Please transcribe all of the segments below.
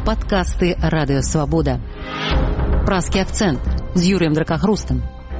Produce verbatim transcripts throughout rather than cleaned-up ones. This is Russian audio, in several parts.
Падкасты Радыё Свабода. Празкі акцэнт з Юрыем Дракахрустам.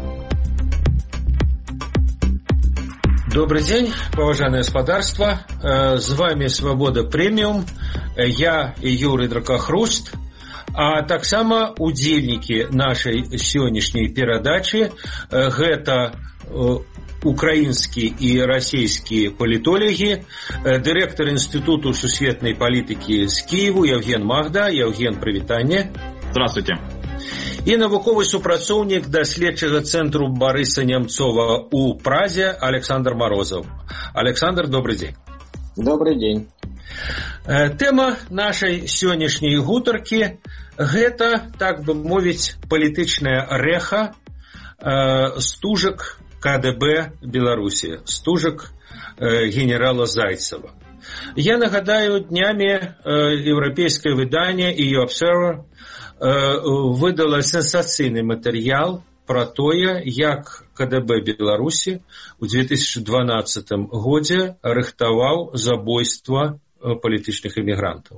Добрый день, поважанное господарство. С вами Свобода Премиум. Я Юрий Дракахруст. А таксама удзельнікі нашай сённяшняй перадачы гэта украінскі і расійскі палітолагі, дырэктар Інстытуту сусветнай палітыкі з Киеву Евген Магда. Евген, прывітанне. Здравствуйте. І навуковы супрацоўнік даследчага цэнтру Барыса Немцова ў Празе Александр Морозов. Александр, добрый день. Добрый день. Тэма нашай сённяшняй гутаркі гэта, так бы мовіць, палітычная рэха э, стужак ка дэ бэ Беларусі, стужак э, генерала Зайцева. Я нагадаю, днямі э, еўрапейскае выданне и ю Observer э, выдала сенсацыйны матэрыял про тое, як ка дэ бэ Беларусі ў две тысячи дванаццатым годзе рыхтаваў забойства палітычных эмігрантаў.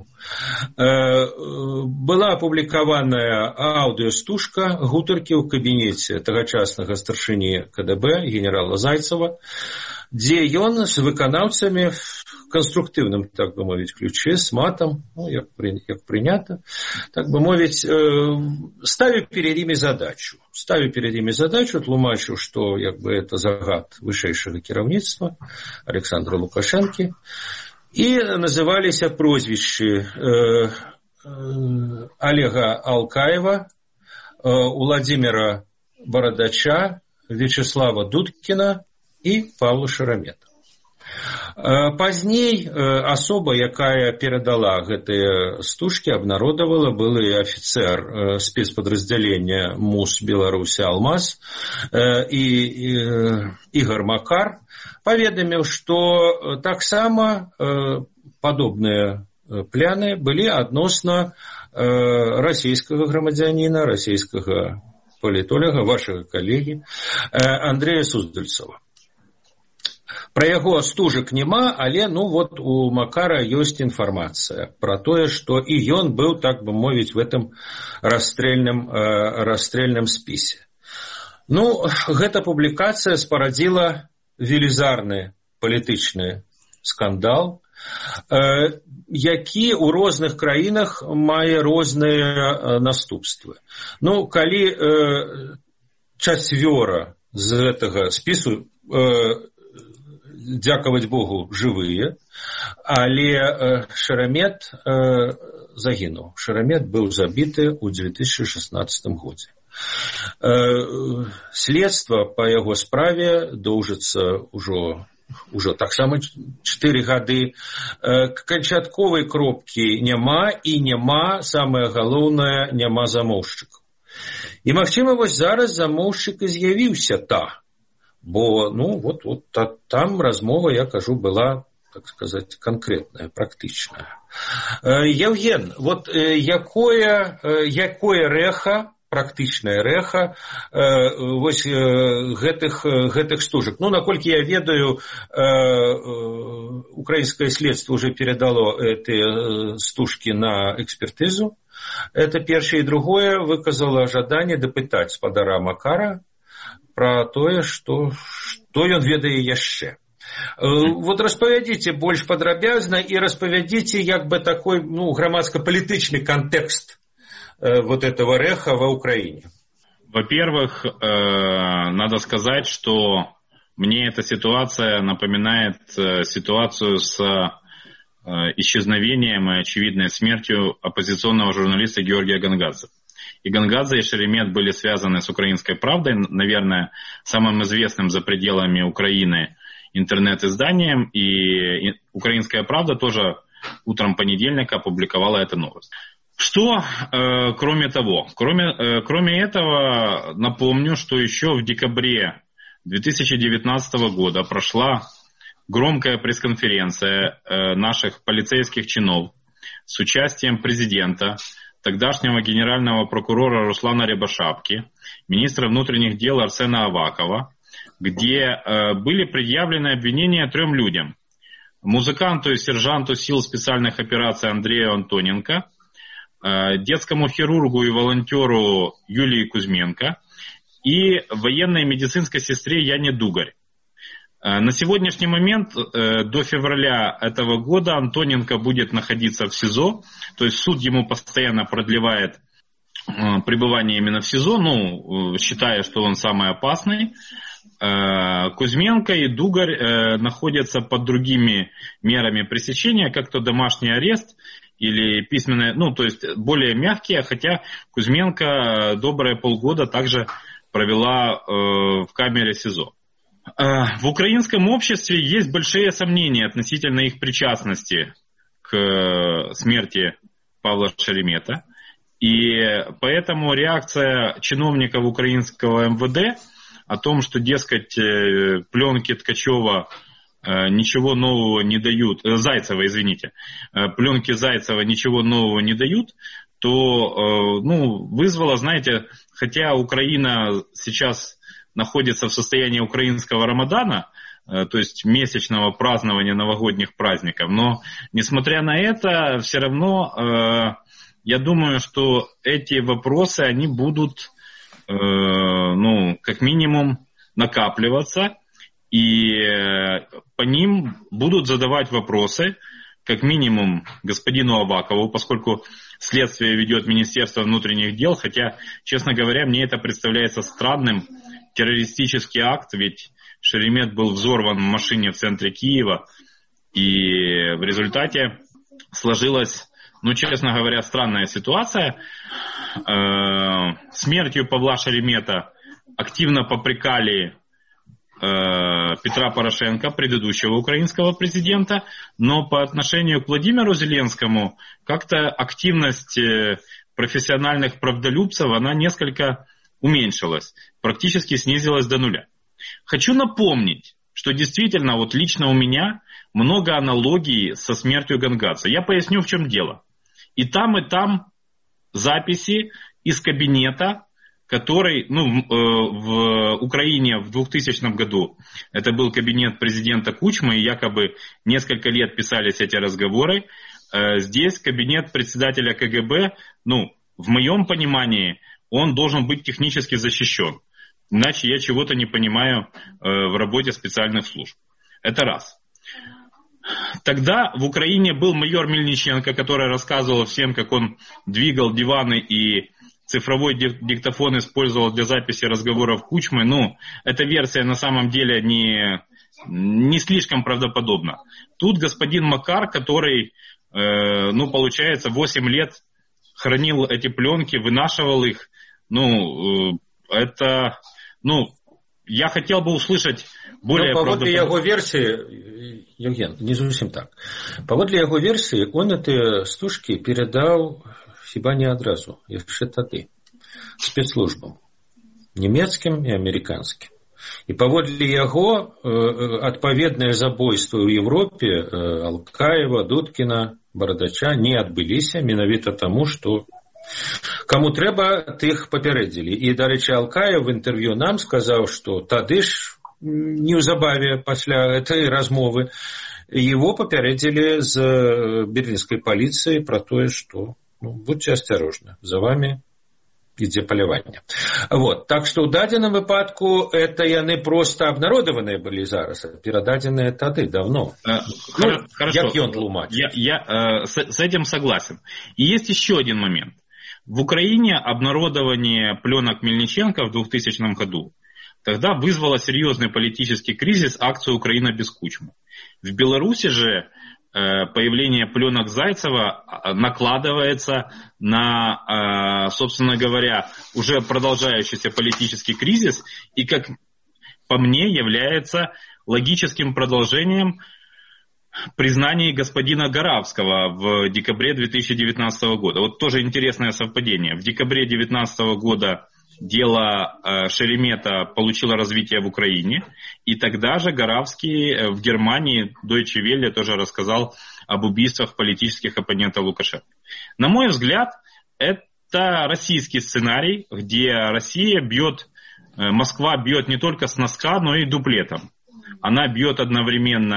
Была апублікаваная аўдыёстужка гутаркі ў кабінеце тагачаснага старшыні ка дэ бэ генерала Зайцева, дзе ён з выканаўцамі в конструктивном, так бы мовить, ключе, с матом, ну, як, як прынята, так бы мовить, ставі перед імі задачу. Ставі перед імі задачу, тлумачу, што як бы это загад вышэйшага кіраўніцтва Александра Лукашэнкі. И назывались прозвищи э, э, Олега Алкаева, э, Владимира Бородача, Вячеслава Дудкина и Павла Шеремета. Э, поздней э, особа, якая передала гэтыя стужкі, абнародавала, былы офицер э, спецподразделения МУС Беларуси «Алмаз» э, и, и э, Игорь Макар, паведаміў, што таксама э, падобныя пляны былі адносна э, расійскага грамадзяніна, расійскага палітолага, вашага калегі э, Андрея Суздальцева. Пра яго стужак няма, але ну вот у Макара ёсць інфармацыя пра тое, што і ён быў, так бы мовіць, в этом расстрельным, э, расстрельным спісе. Ну, гэта публікацыя спарадзіла велізарны палітычны скандал, э, які ў розных краінах мае розныя э, наступствы. Ну, калі э, чацвёра з гэтага спісу, э, дзякаваць Богу, жывыя, але э, Шеремет э, загінуў. Шеремет быў забіты ў две тысячи шестнадцатым годзе. Следства по яго справе доўжыцца ўжо ўжо таксама чатыры гады. Канчатковай кропкі няма і няма, самае галоўнае, няма замоўшчыкаў. І магчыма, вось зараз замоўшчык і з'явіўся та, бо ну вот вот та, там размова, я кажу, была, так сказать, конкретная, практычная. Евген, вот якое якое рэха, практычная рэха э, вось э, гэтых, гэтых стужак. Ну, наколькі я ведаю, э, э, украінскае следство уже передало эти стужкі на экспертызу. Это першае. И другое, выказало жаданне дапытаць спадара Макара про тое, што, што ён ведае яшчэ. Э, вот распавядзіце больш падрабязна і распавядзіце як бы такой, ну, грамадска-палітычны контекст вот этого рэха в Украине. Во-первых, э, надо сказать, что мне эта ситуация напоминает э, ситуацию с э, исчезновением и очевидной смертью оппозиционного журналиста Георгия Гонгадзе. И Гонгадзе, и Шеремет были связаны с «Украинской правдой», наверное, самым известным за пределами Украины интернет-изданием, и «Украинская правда» тоже утром понедельника опубликовала эту новость. Что, э, кроме того, кроме, э, кроме этого, напомню, что еще в декабре две тысячи девятнадцатого года прошла громкая пресс-конференция э, наших полицейских чинов с участием президента, тогдашнего генерального прокурора Руслана Рябошапки, министра внутренних дел Арсена Авакова, где э, были предъявлены обвинения трем людям. Музыканту и сержанту сил специальных операций Андрею Антоненко, детскому хирургу и волонтеру Юлии Кузьменко и военной медицинской сестре Яне Дугарь. На сегодняшний момент, до февраля этого года, Антоненко будет находиться в СИЗО, то есть суд ему постоянно продлевает пребывание именно в СИЗО, ну, считая, что он самый опасный. Кузьменко и Дугарь находятся под другими мерами пресечения, как то домашний арест или письменное, ну, то есть более мягкие, хотя Кузьменко добрые полгода также провела в камере СИЗО. В украинском обществе есть большие сомнения относительно их причастности к смерти Павла Шеремета. И поэтому реакция чиновников украинского эм вэ дэ о том, что, дескать, пленки Ткачева ничего нового не дают, Зайцева, извините, пленки Зайцева ничего нового не дают, то, ну, вызвало, знаете, хотя Украина сейчас находится в состоянии украинского Рамадана, то есть месячного празднования новогодних праздников, но, несмотря на это, все равно, я думаю, что эти вопросы, они будут, ну, как минимум, накапливаться, и по ним будут задавать вопросы, как минимум, господину Авакову, поскольку следствие ведет Министерство внутренних дел, хотя, честно говоря, мне это представляется странным, террористический акт, ведь Шеремет был взорван в машине в центре Киева, и в результате сложилась, ну, честно говоря, странная ситуация. Смертью Павла Шеремета активно попрекали Петра Порошенко, предыдущего украинского президента, но по отношению к Владимиру Зеленскому как-то активность профессиональных правдолюбцев, она несколько уменьшилась, практически снизилась до нуля. Хочу напомнить, что действительно вот лично у меня много аналогий со смертью Гонгадзе. Я поясню, в чем дело. И там, и там записи из кабинета, который, ну, в Украине в двухтысячном году это был кабинет президента Кучмы, и якобы несколько лет писались эти разговоры. Здесь кабинет председателя ка гэ бэ, ну, в моем понимании, он должен быть технически защищен. Иначе я чего-то не понимаю в работе специальных служб. Это раз. Тогда в Украине был майор Мельниченко, который рассказывал всем, как он двигал диваны и цифровой диктофон использовал для записи разговоров Кучмы. Ну, эта версия на самом деле не, не слишком правдоподобна. Тут господин Макар, который, э, ну, получается, восемь лет хранил эти пленки, вынашивал их, ну, э, это, ну, я хотел бы услышать более ну, правдоподобно. Паводле яго версии, Евген, не зусім так. Паводле яго версии, он эти стужки передал хіба не адразу, яшчэ тады, спецслужбам, нямецкім і амерыканскім. І паводле яго адпаведныя забойствы ў Европе Алкаева, Дудкіна, Барадача не адбыліся менавіта таму, што каму трэба, тых папярэдзілі. І, дарэчы, Алкаев в інтэрв'ю нам сказаў, што тады ж неўзабаве пасля этой размовы его папярэдзілі з берлінскай паліцыі пра тое, што ну, будьте осторожны, за вами ідзе паляванне. Вот. Так что ў дадзеным выпадку это яны просто абнародаваныя былі зараз, перададзеныя тады давно. А, ну, хорошо. Як ён тлумачыць? Я, я э, с, с этим согласен. И есть еще один момент. В Украине обнародование пленок Мельниченко в двухтысячном году тогда вызвало серьезный политический кризис акцию «Украина без Кучмы». В Беларуси же появление пленок Зайцева накладывается на, собственно говоря, уже продолжающийся политический кризис и, как по мне, является логическим продолжением признаний господина Горавского в декабре две тысячи девятнадцатого года. Вот тоже интересное совпадение. В декабре две тысячи девятнадцатого года дело Шеремета получило развитие в Украине, и тогда же Горавский в Германии, Deutsche Welle, тоже рассказал об убийствах политических оппонентов Лукашенко. На мой взгляд, это российский сценарий, где Россия бьет, Москва бьет не только с носка, но и дуплетом. Она бьет одновременно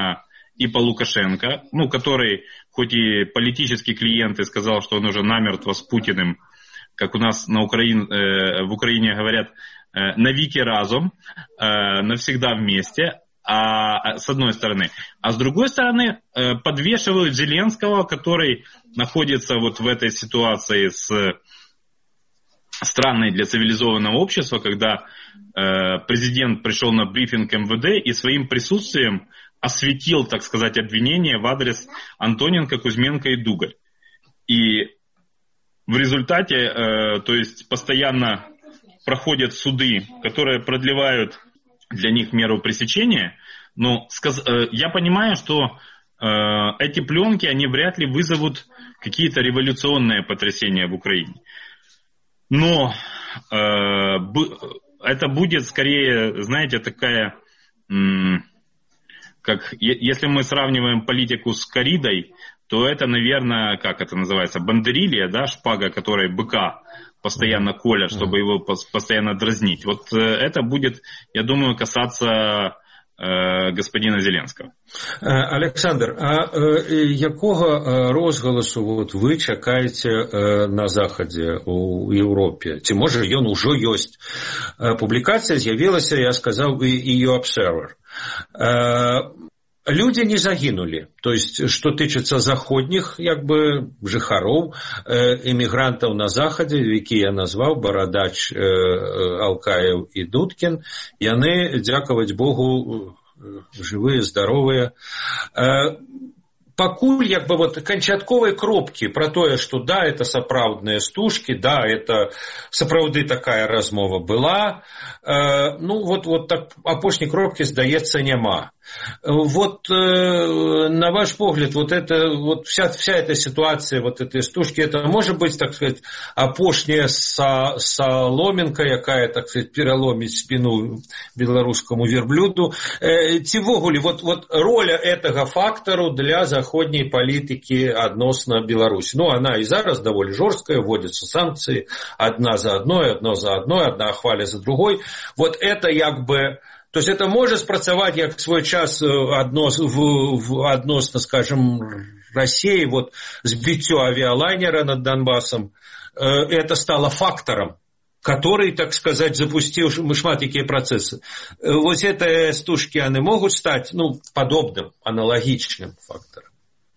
и по Лукашенко, ну, который, хоть и политический клиент, и сказал, что он уже намертво с Путиным, как у нас на Украине, э, в Украине говорят, э, навеки разум, э, навсегда вместе, а, с одной стороны. А с другой стороны, э, подвешивают Зеленского, который находится вот в этой ситуации с странной для цивилизованного общества, когда э, президент пришел на брифинг эм вэ дэ и своим присутствием осветил, так сказать, обвинения в адрес Антоненко, Кузьменко и Дугаль. И в результате, э, то есть постоянно проходят суды, которые продлевают для них меру пресечения. Но сказ- э, я понимаю, что э, эти пленки, они вряд ли вызовут какие-то революционные потрясения в Украине. Но э, б- это будет скорее, знаете, такая... М- Как, если мы сравниваем политику с коридой, то это, наверное, как это называется, бандерилья, да, шпага, которой быка постоянно колят, чтобы его постоянно дразнить. Вот это будет, я думаю, касаться э, господина Зеленского. Олександр, а е, якого розголосу от ви чекаєте е, на Заході у Європі? Ці може ён ужо ёсць? Публікація з'явілася, я сказав, і и ю Observer. Люди не загинули, то есть, что тычыцца заходніх, як бы, жыхароў, эмігрантаў на Захадзе, які я назваў, Барадач, Алкаев і Дудкін, яны, дзякаваць Богу, жывыя, здаровыя. Пакуль, як бы, вот, канчатковай кропкі про тое, што да, это сапраўдныя стужкі, да, это сапраўды такая размова была, э, ну, вот, вот так, апошняй кропкі, здаецца, няма. Вот, э, на ваш погляд, вот это, вот вся, вся эта ситуация, вот этой стужки, это может быть, так сказать, апошняя со, соломинка, якая, так сказать, переломить спину белорусскому верблюду. Э, ці ввогуле, вот, вот роля этого фактору для заходней политики относно Беларуси. Ну, она и зараз довольно жесткая, вводятся санкции, одна за одной, одно за одной, одна хваля за другой. Вот это, як бы, то есть это може спрацаваць як в свой час аднос, в, в, адносно, скажем, России, вот сбитию авиалайнера над Донбассом, э, это стало фактором, который, так сказать, запустил шмат якія процессы. Э, вот эти стужки, они могут стать, ну, подобным, аналогичным фактором.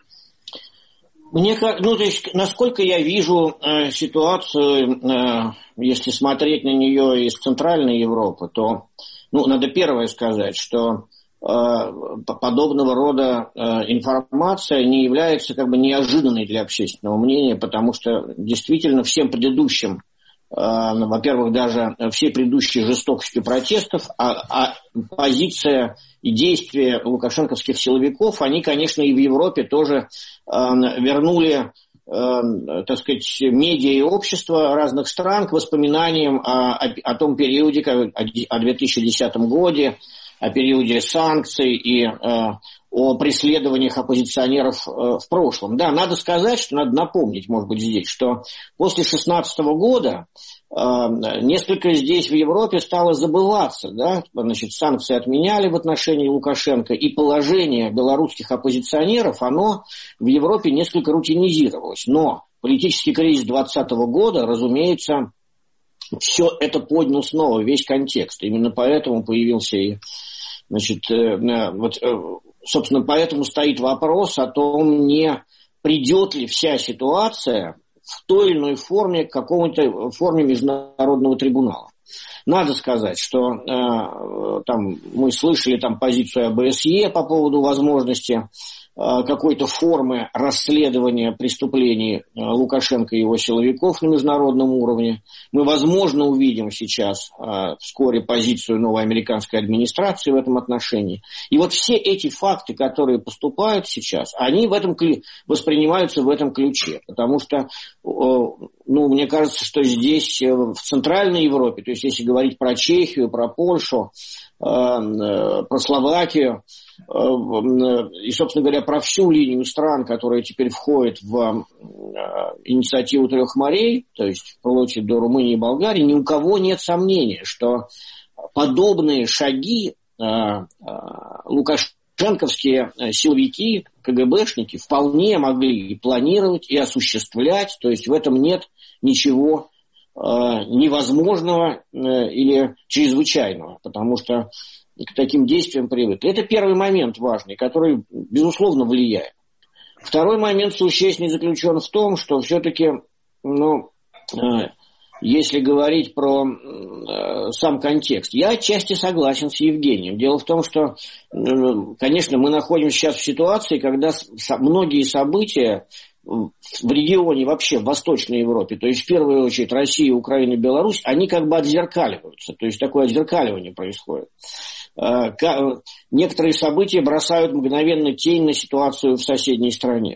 Мне, ну, то есть, насколько я вижу э, ситуацию, э, если смотреть на нее из Центральной Европы, то, ну, надо первое сказать, что э, подобного рода э, информация не является как бы неожиданной для общественного мнения, потому что действительно всем предыдущим, э, во-первых, даже всей предыдущей жестокостью протестов, а, а позиция и действия лукашенковских силовиков, они, конечно, и в Европе тоже э, вернули, э, так сказать, медиа и общество разных стран к воспоминаниям о, о, о том периоде, о две тысячи десятом годе, о периоде санкций и э, о преследованиях оппозиционеров э, в прошлом. Да, надо сказать, что надо напомнить, может быть, здесь, что после шестнадцатого года несколько здесь в Европе стало забываться, да, значит, санкции отменяли в отношении Лукашенко, и положение белорусских оппозиционеров, оно в Европе несколько рутинизировалось. Но политический кризис двадцатого года, разумеется, все это поднял снова, весь контекст. Именно поэтому появился и, значит, вот, собственно, поэтому стоит вопрос о том, не придет ли вся ситуация в той или иной форме, к какому-то форме международного трибунала. Надо сказать, что э, там, мы слышали там, позицию о бэ эс е по поводу возможности э, какой-то формы расследования преступлений э, Лукашенко и его силовиков на международном уровне. Мы, возможно, увидим сейчас э, вскоре позицию новой американской администрации в этом отношении. И вот все эти факты, которые поступают сейчас, они в этом, воспринимаются в этом ключе. Потому что, э, ну, мне кажется, что здесь, э, в Центральной Европе, то есть если говорить про Чехию, про Польшу, э, э, про Словакию, э, э, и, собственно говоря, про всю линию стран, которые теперь входят в э, инициативу трех морей, то есть вплоть до Румынии и Болгарии, ни у кого нет сомнения, что подобные шаги э, э, Лукашенко лукашенковские силовики, КГБшники вполне могли и планировать, и осуществлять, то есть в этом нет ничего э, невозможного э, или чрезвычайного, потому что к таким действиям привыкли. Это первый момент важный, который, безусловно, влияет. Второй момент существенный заключен в том, что все-таки, ну, э, если говорить про э, сам контекст, я отчасти согласен с Евгением. Дело в том, что, э, конечно, мы находимся сейчас в ситуации, когда со- многие события в регионе, вообще в Восточной Европе, то есть в первую очередь Россия, Украина, Беларусь, они как бы отзеркаливаются, то есть такое отзеркаливание происходит. Некоторые события бросают мгновенно тень на ситуацию в соседней стране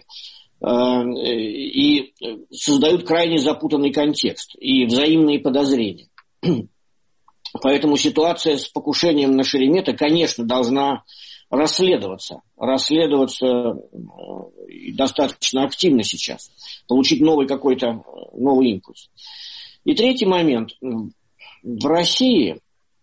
и создают крайне запутанный контекст и взаимные подозрения. Поэтому ситуация с покушением на Шеремета, конечно, должна расследоваться, расследоваться достаточно активно сейчас, получить новый какой-то новый импульс. И третий момент. В России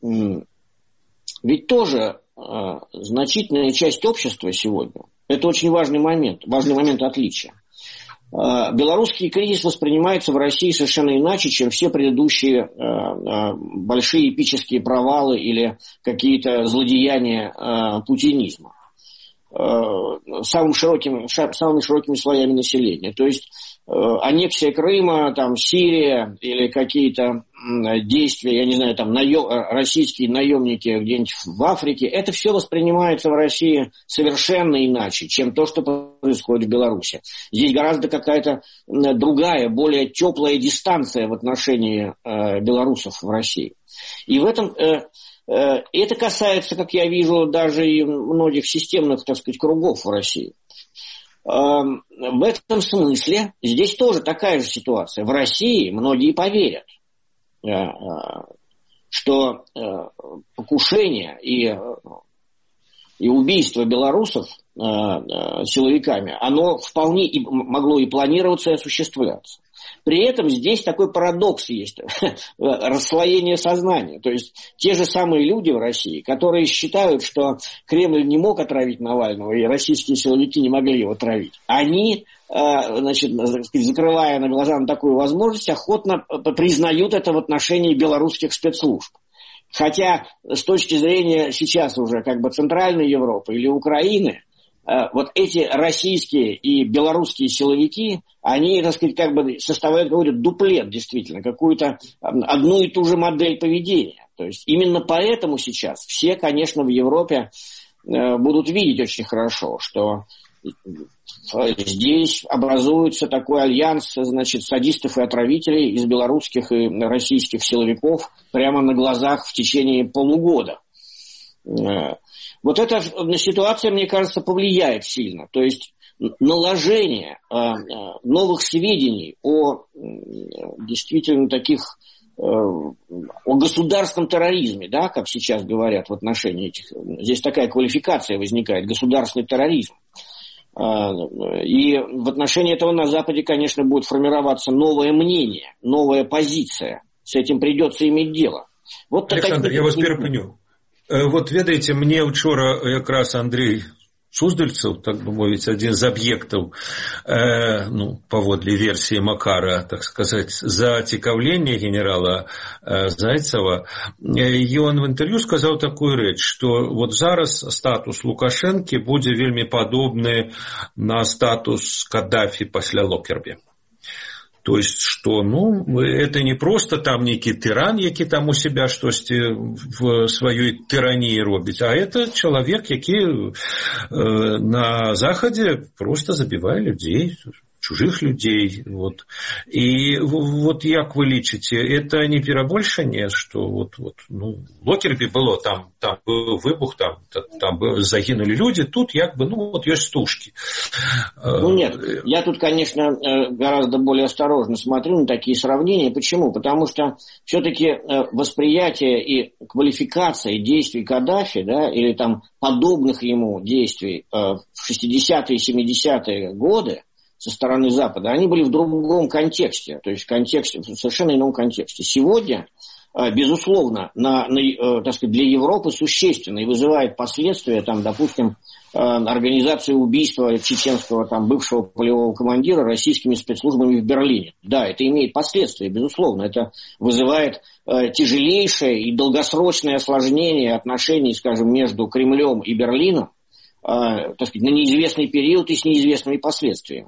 ведь тоже э, значительная часть общества сегодня, это очень важный момент, важный момент отличия. Э, белорусский кризис воспринимается в России совершенно иначе, чем все предыдущие э, э, большие эпические провалы или какие-то злодеяния э, путинизма э, самым широким, ша, самыми широкими слоями населения. То есть э, аннексия Крыма, там, Сирия или какие-то действия, я не знаю, там, наем, российские наемники где-нибудь в Африке, это все воспринимается в России совершенно иначе, чем то, что происходит в Беларуси. Здесь гораздо какая-то другая, более теплая дистанция в отношении э, белорусов в России. И в этом... Э, э, это касается, как я вижу, даже и многих системных, так сказать, кругов в России. Э, в этом смысле здесь тоже такая же ситуация. В России многие поверят, что покушение и, и убийство белорусов силовиками, оно вполне и могло и планироваться, и осуществляться. При этом здесь такой парадокс есть, расслоение сознания. То есть те же самые люди в России, которые считают, что Кремль не мог отравить Навального, и российские силовики не могли его травить, они, значит, закрывая на глаза на такую возможность, охотно признают это в отношении белорусских спецслужб. Хотя с точки зрения сейчас уже как бы Центральной Европы или Украины, вот эти российские и белорусские силовики, они, так сказать, как бы составляют какой-то дуплет, действительно, какую-то одну и ту же модель поведения. То есть именно поэтому сейчас все, конечно, в Европе будут видеть очень хорошо, что здесь образуется такой альянс, значит, садистов и отравителей из белорусских и российских силовиков прямо на глазах в течение полугода. Вот эта ситуация, мне кажется, повлияет сильно. То есть наложение новых сведений о действительно таких, о государственном терроризме, да, как сейчас говорят в отношении этих. Здесь такая квалификация возникает, государственный терроризм. И в отношении этого на Западе, конечно, будет формироваться новое мнение, новая позиция. С этим придется иметь дело. Вот Александр, я вас перепыню. Вот ведаеце, мне учора якраз Андрей Суздальцев, так бы мовіць, один из объектов, э, ну, паводле версии Макара, так сказать, зацікаўлення генерала э, Зайцева, и он в интервью сказал такую речь, что вот зараз статус Лукашенко будет вельми подобный на статус Каддафи после Локерби. То есть, что, ну, это не просто там некий тиран, який там у себя штосьці в своей тирании робить, а это человек, який э, на Заходе просто забивает людей, чужих людей. Вот. И вот як вы лічыце, это не перабольшанне, что вот, вот, ну, в Локерби было, там, там был выбух, там, там загинули люди, тут як бы, ну, вот есть стушки. Ну нет, я тут, конечно, гораздо более осторожно смотрю на такие сравнения. Почему? Потому что все-таки восприятие и квалификация действий Каддафи, да, или там подобных ему действий в шестидесятые и семидесятые годы со стороны Запада, они были в другом контексте, то есть в контексте, в совершенно ином контексте. Сегодня безусловно, на, на, так сказать, для Европы существенно и вызывает последствия, там, допустим, организации убийства чеченского там, бывшего полевого командира российскими спецслужбами в Берлине. Да, это имеет последствия, безусловно. Это вызывает э, тяжелейшее и долгосрочное осложнение отношений, скажем, между Кремлем и Берлином, э, так сказать, на неизвестный период и с неизвестными последствиями.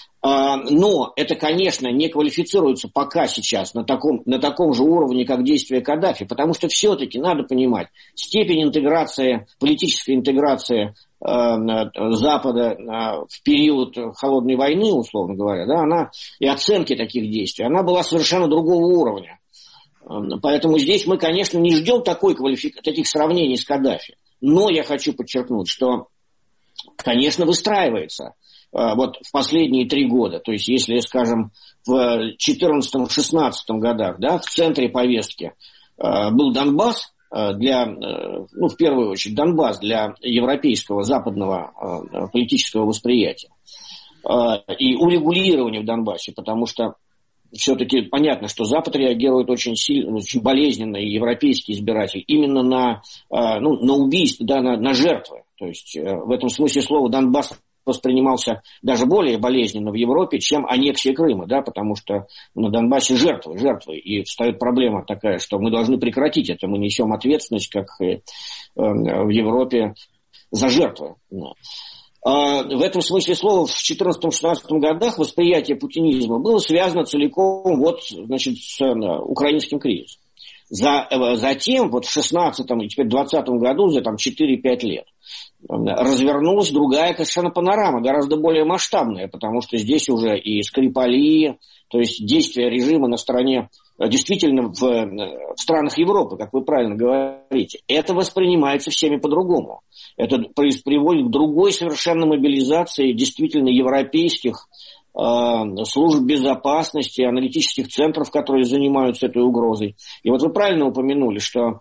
Но это, конечно, не квалифицируется пока сейчас на таком, на таком же уровне, как действия Каддафи, потому что все-таки надо понимать, степень интеграции, политической интеграции э, Запада э, в период холодной войны, условно говоря, да, она, и оценки таких действий, она была совершенно другого уровня. Поэтому здесь мы, конечно, не ждем такой квалифик... таких сравнений с Каддафи. Но я хочу подчеркнуть, что, конечно, выстраивается вот в последние три года, то есть если, скажем, в четырнадцатом-шестнадцатом годах, да, в центре повестки э, был Донбасс, э, для, э, ну, в первую очередь, Донбасс для европейского западного э, политического восприятия э, и урегулирования в Донбассе, потому что все-таки понятно, что Запад реагирует очень сильно, очень болезненно, и европейский избиратель, именно на, э, ну, на убийство, да, на, на жертвы. То есть э, в этом смысле слова Донбасс воспринимался даже более болезненно в Европе, чем аннексия Крыма, да, потому что на Донбассе жертвы, жертвы, и встает проблема такая, что мы должны прекратить это, мы несем ответственность, как и в Европе, за жертвы. А в этом смысле слова в четырнадцатом-шестнадцатом годах восприятие путинизма было связано целиком вот, значит, с украинским кризисом. За, затем, вот в шестнадцатом и теперь двадцатом году, за там четыре-пять лет, развернулась другая совершенно панорама, гораздо более масштабная, потому что здесь уже и Скрипали, то есть действия режима на стороне, действительно в, в странах Европы, как вы правильно говорите, это воспринимается всеми по-другому. Это приводит к другой совершенно мобилизации действительно европейских служб безопасности, аналитических центров, которые занимаются этой угрозой. И вот вы правильно упомянули, что,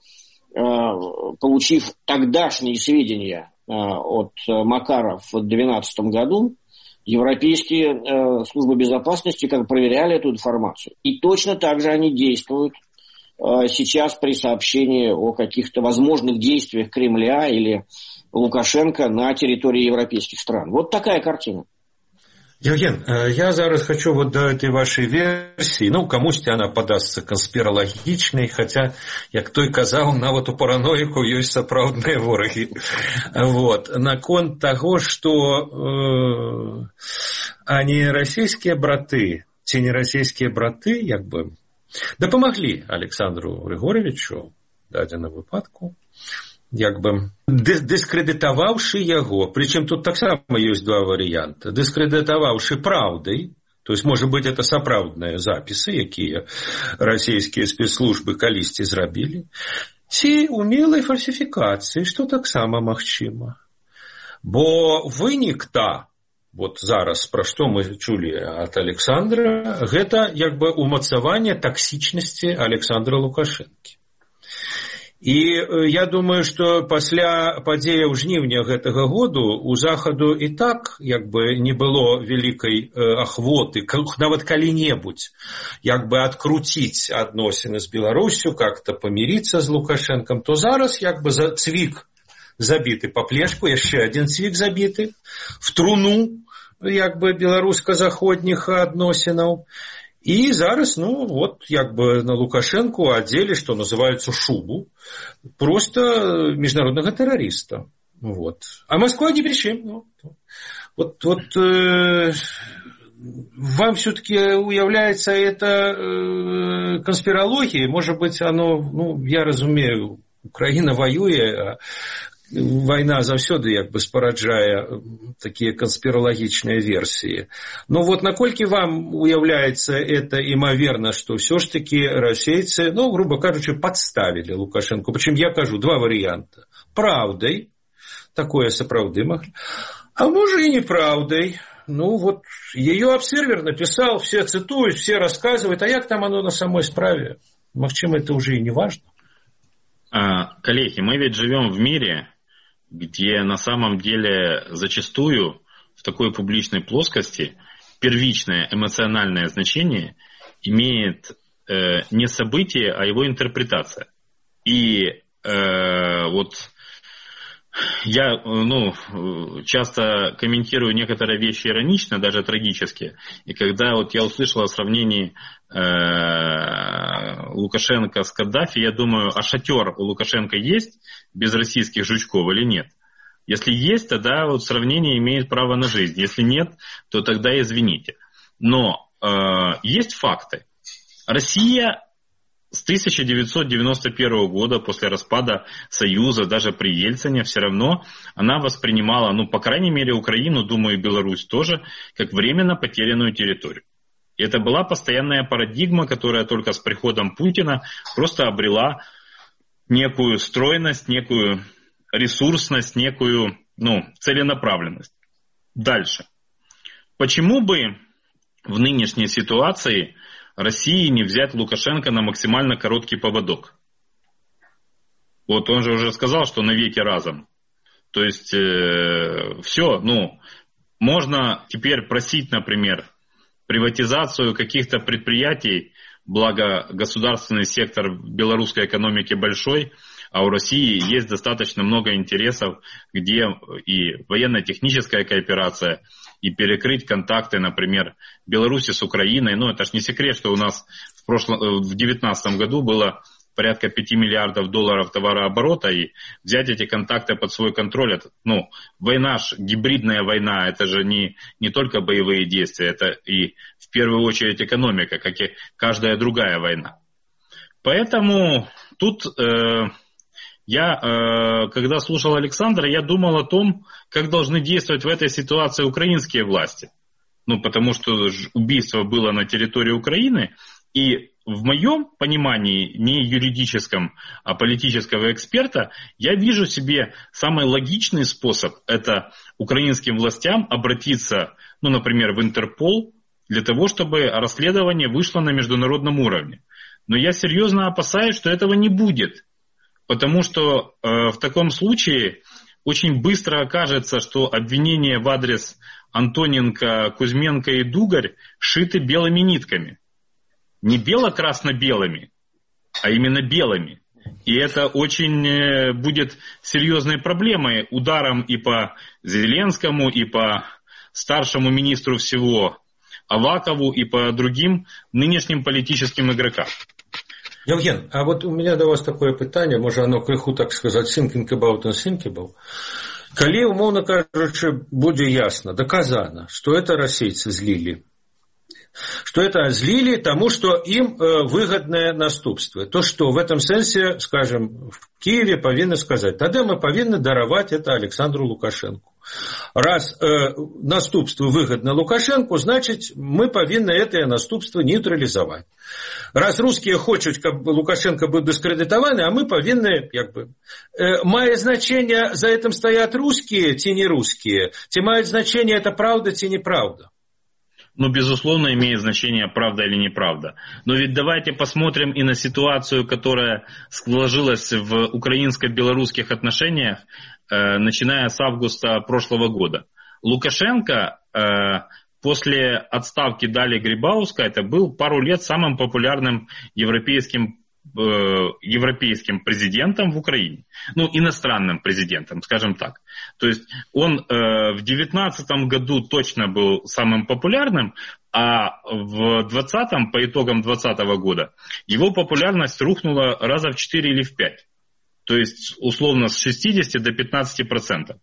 получив тогдашние сведения от Макарова в две тысячи двенадцатом году, европейские службы безопасности как проверяли эту информацию. И точно так же они действуют сейчас при сообщении о каких-то возможных действиях Кремля или Лукашенко на территории европейских стран. Вот такая картина. Евген, я зараз хочу вот до этой вашей версии, ну, камусьці она падасца канспіралагічнай, хотя, як той казаў, нават у параноіку ёсць сапраўдныя ворагі. Вот. Наконт таго, што э, а не расійскія браты, ці не расійскія браты, як бы, дапамаглі Александру Григорьевичу, дадзеным выпадку, як бы дыскрэдытаваўшы яго, причем тут таксама ёсць два варыянты, дыскрэдытаваўшы праўдай, то есть, может быть, это сапраўдныя запісы, якія расійскія спецслужбы калісьці зрабілі, ці умелай фальсіфікацыі, што таксама магчыма. Бо вынік та, вот зараз, пра што мы чулі ад Александра, гэта як бы умацаванне таксічнасці Александра Лукашэнкі. І я думаю, што пасля падзеяў жніўня гэтага году у Захаду і так як бы не было вялікай ахвоты, нават калі-небудзь як бы адкруціць адносіны з Беларусю, как-то памірыцца з Лукашэнкам, то зараз як бы за цвік забіты па плешку, яшчэ адзін цвік забіты в труну як бы беларуска-заходніх адносінаў. И зараз, ну, вот, як бы на Лукашенку одели, что называется, шубу, просто международного террориста. Вот. А Москва ни при чем. Ну, вот, вот э, вам все-таки уявляется это э, конспирологией? Может быть, оно, ну, я разумею, Украина воюет, война заўсёды як бы спараджае такія канспіралагічныя версіі. Но вот наколькі вам уяўляецца это імаверна, што ўсё ж такі расейцы, ну, грубо кажучы, подставілі Лукашенко. Причем я кажу два варыянта. Правдай, такое сапраўды маглі, а можа и неправдай. Ну, вот ее обсервер написал, все цитуют, все рассказывают, а як там оно на самой справе? Магчыма, это уже и не важно. А, коллеги, мы ведь живем в мире, где на самом деле зачастую в такой публичной плоскости первичное эмоциональное значение имеет э, не событие, а его интерпретация. И э, вот я ну, часто комментирую некоторые вещи иронично, даже трагические. И когда вот я услышал о сравнении э, Лукашенко с Каддафи, я думаю, а шатер у Лукашенко есть без российских жучков или нет? Если есть, тогда вот сравнение имеет право на жизнь. Если нет, то тогда извините. Но э, есть факты. Россия с тысяча девятьсот девяносто первого года, после распада Союза, даже при Ельцине, все равно она воспринимала, ну, по крайней мере, Украину, думаю, и Беларусь тоже, как временно потерянную территорию. И это была постоянная парадигма, которая только с приходом Путина просто обрела некую стройность, некую ресурсность, некую, ну, целенаправленность. Дальше. Почему бы в нынешней ситуации России не взять Лукашенко на максимально короткий поводок? Вот он же уже сказал, что навеки разом. То есть э, все, ну, можно теперь просить, например, приватизацию каких-то предприятий, благо государственный сектор белорусской экономики большой, а у России есть достаточно много интересов, где и военно-техническая кооперация, и перекрыть контакты, например, Беларуси с Украиной. Ну, это ж не секрет, что у нас в прошлом, в две тысячи девятнадцатом году было порядка пяти миллиардов долларов товарооборота, и взять эти контакты под свой контроль, это, ну, война, ж, гибридная война, это же не, не только боевые действия, это и в первую очередь экономика, как и каждая другая война. Поэтому тут э, я, э, когда слушал Александра, я думал о том, как должны действовать в этой ситуации украинские власти. Ну, потому что убийство было на территории Украины, и в моем понимании, не юридическом, а политического эксперта, я вижу себе самый логичный способ – это украинским властям обратиться, ну, например, в Интерпол, для того, чтобы расследование вышло на международном уровне. Но я серьезно опасаюсь, что этого не будет, потому что э, в таком случае очень быстро окажется, что обвинения в адрес Антоненко, Кузьменко и Дугарь шиты белыми нитками. Не бело-красно-белыми, а именно белыми. И это очень будет серьезной проблемой, ударом и по Зеленскому, и по старшему министру всего Авакову, и по другим нынешним политическим игрокам. Евген, а вот у меня до вас такое питание, может оно крыху, так сказать, thinking about and thinkable. Калі, умовно кажучи, буде ясно, доказано, что это российцы злили, что это злили тому, что им э, выгодное наступство. То, что в этом сенсе, скажем, в Киеве повинны сказать, тогда мы повинны даровать это Александру Лукашенко. Раз э, наступство выгодно Лукашенко, значит, мы повинны это наступство нейтрализовать. Раз русские хотят, чтобы Лукашенко был дискредитован, а мы повинны, как бы, э, має значение, за этим стоят русские, те не русские, те имеют значение, это правда, те неправда. Ну, безусловно, имеет значение, правда или неправда. Но ведь давайте посмотрим и на ситуацию, которая сложилась в украинско-белорусских отношениях, э, начиная с августа прошлого года. Лукашенко э, после отставки Дали Грибауска, это был пару лет самым популярным европейским европейским президентом в Украине. Ну, иностранным президентом, скажем так. То есть он э, в девятнадцатом году точно был самым популярным, а в двадцатом, по итогам двадцатого года, его популярность рухнула раза в четыре или в пять. То есть, условно, с шестидесяти до пятнадцати процентов.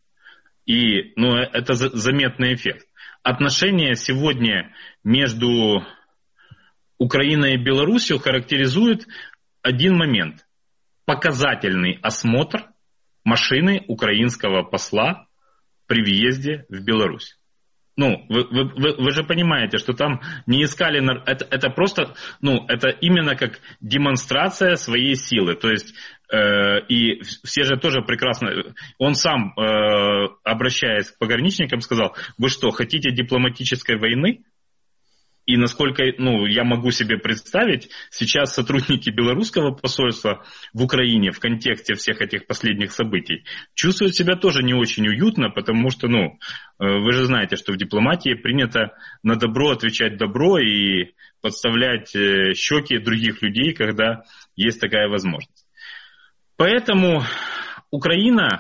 И, ну, это заметный эффект. Отношения сегодня между Украиной и Беларусью характеризуют один момент. Показательный осмотр машины украинского посла при въезде в Беларусь. Ну, вы, вы, вы, вы же понимаете, что там не искали... Это, это просто, ну, это именно как демонстрация своей силы. То есть, э, и все же тоже прекрасно... Он сам, э, обращаясь к пограничникам, сказал, вы что, хотите дипломатической войны? И насколько, ну, я могу себе представить, сейчас сотрудники белорусского посольства в Украине в контексте всех этих последних событий чувствуют себя тоже не очень уютно, потому что, ну, вы же знаете, что в дипломатии принято на добро отвечать добро и подставлять щеки других людей, когда есть такая возможность. Поэтому Украина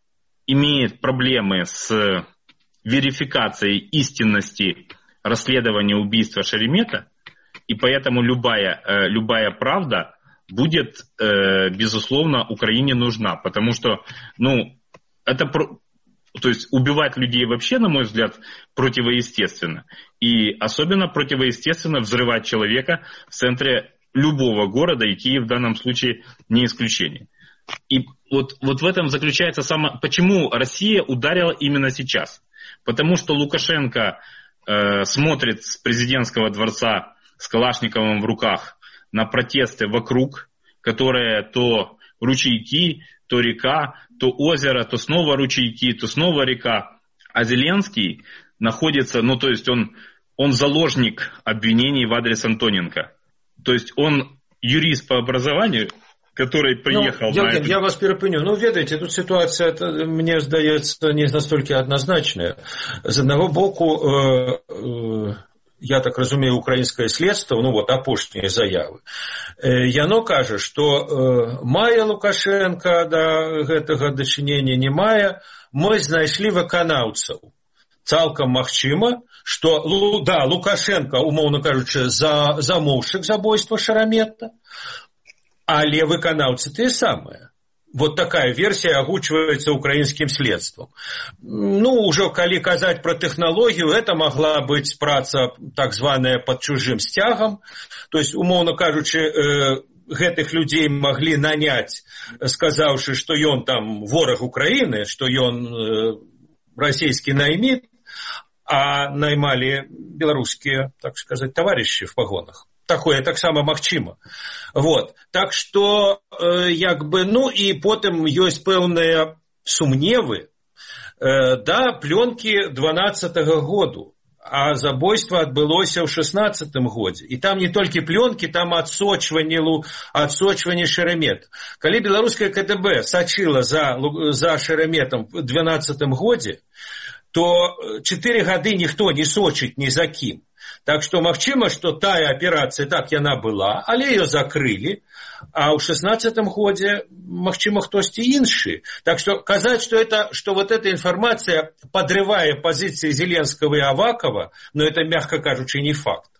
имеет проблемы с верификацией истинности расследование убийства Шеремета, и поэтому любая, э, любая правда будет, э, безусловно, Украине нужна, потому что, ну, это, то есть убивать людей вообще, на мой взгляд, противоестественно, и особенно противоестественно взрывать человека в центре любого города, и Киев в данном случае не исключение. И вот, вот в этом заключается само... Почему Россия ударила именно сейчас? Потому что Лукашенко смотрит с президентского дворца с Калашниковым в руках на протесты вокруг, которые то ручейки, то река, то озеро, то снова ручейки, то снова река. А Зеленский находится, ну то есть он, он заложник обвинений в адрес Антоненко. То есть он юрист по образованию, который приехал... Ну, на Евген, эту... я вас перепыню. Ну, ведаете, тут ситуация, мне здаецца, не настолько однозначная. З одного боку, э, э, я так разумею, украинское следство, ну вот апошнія заявы, э, яно кажа, што э, мае Лукашенко да гэтага дачынення, не мае, мы знайшлі выканаўцаў. Цалкам магчыма, што, да, Лукашенко, умоўна кажучы, за, замоўшчык забойства Шеремета, але выканаўцы тыя самыя. Вот такая версия агучваецца украинским следством. Ну, уже калі казаць про технологию, это могла быть праца так званая под чужим стягом. То есть, умоўно кажучы, э, гэтых людей могли нанять, сказавши, что ён там вораг Украины, что ён э, российский наймит, а наймали белорусские, так сказать, товарищи в погонах. Такое таксама магчыма. Вот. Так што, э, як бы, ну, і потым ёсць пэўныя сумневы, э, да, плёнкі дванаццатага году, а забойства адбылося ў шэснаццатым годзе. І там не толькі плёнкі, там адсочванне, адсочванне Шеремета. Калі беларускае ка дэ бэ сачыла за, за Шереметом в дванаццатым годзе, то чатыры гады ніхто не сочыць ні за кім. Так што магчыма, што тая аперацыя так яна была, але ее закрылі, а ў шэснаццатым годзе магчыма хтосьці іншы. Так што казаць, што это, што вот эта информация подрывае позиции Зеленского и Авакова, но это, мягко кажучи, не факт.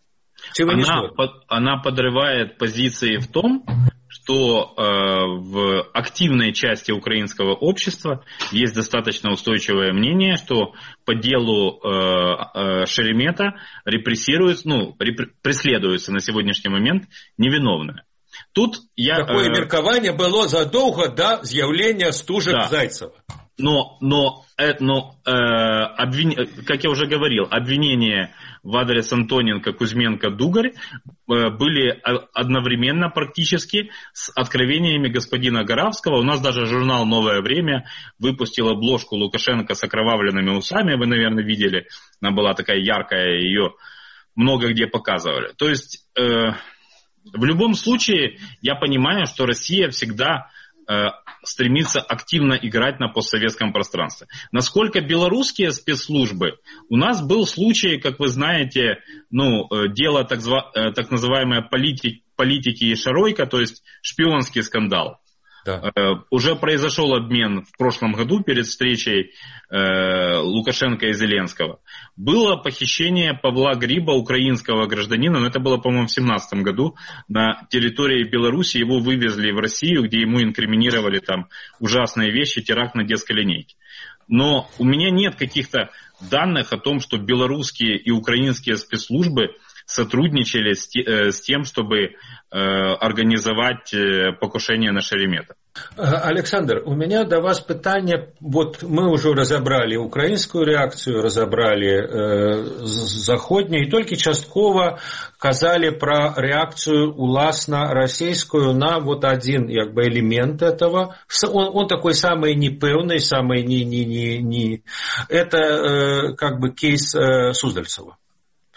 Она, под, она подрывает позиции в том, что э, в активной части украинского общества есть достаточно устойчивое мнение, что по делу э, э, Шеремета репрессируется, ну, репр- преследуется на сегодняшний момент невиновные. Тут я, Такое э, меркование было задолго до з'явления Стужек да. Зайцева. Но, но, э, но э, обвин... как я уже говорил, обвинения в адрес Антоненко, Кузьменко, Дугарь э, были одновременно практически с откровениями господина Горавского. У нас даже журнал «Новое время» выпустил обложку Лукашенко с окровавленными усами. Вы, наверное, видели. Она была такая яркая, ее много где показывали. То есть, э, в любом случае, я понимаю, что Россия всегда... Э, стремится активно играть на постсоветском пространстве. Насколько белорусские спецслужбы, у нас был случай, как вы знаете, ну, дело так, зва, так называемой политик, политики и Шаройка, то есть шпионский скандал. Да. Э, уже произошел обмен в прошлом году перед встречей э, Лукашенко и Зеленского. Было похищение Павла Гриба, украинского гражданина, но это было, по-моему, в семнадцатом году, на территории Беларуси. Его вывезли в Россию, где ему инкриминировали там ужасные вещи, теракт на детской линейке. Но у меня нет каких-то данных о том, что белорусские и украинские спецслужбы сотрудничали с, те, э, с тем, чтобы э, организовать э, покушение на Шеремета. Александр, у меня до вас питание. Вот мы уже разобрали украинскую реакцию, разобрали э, заходнюю, и только частково казали про реакцию уласно российскую на вот один как бы, элемент этого. Он, он такой самый непевный, самый не, не, не, не. Это э, как бы кейс э, Суздальцева.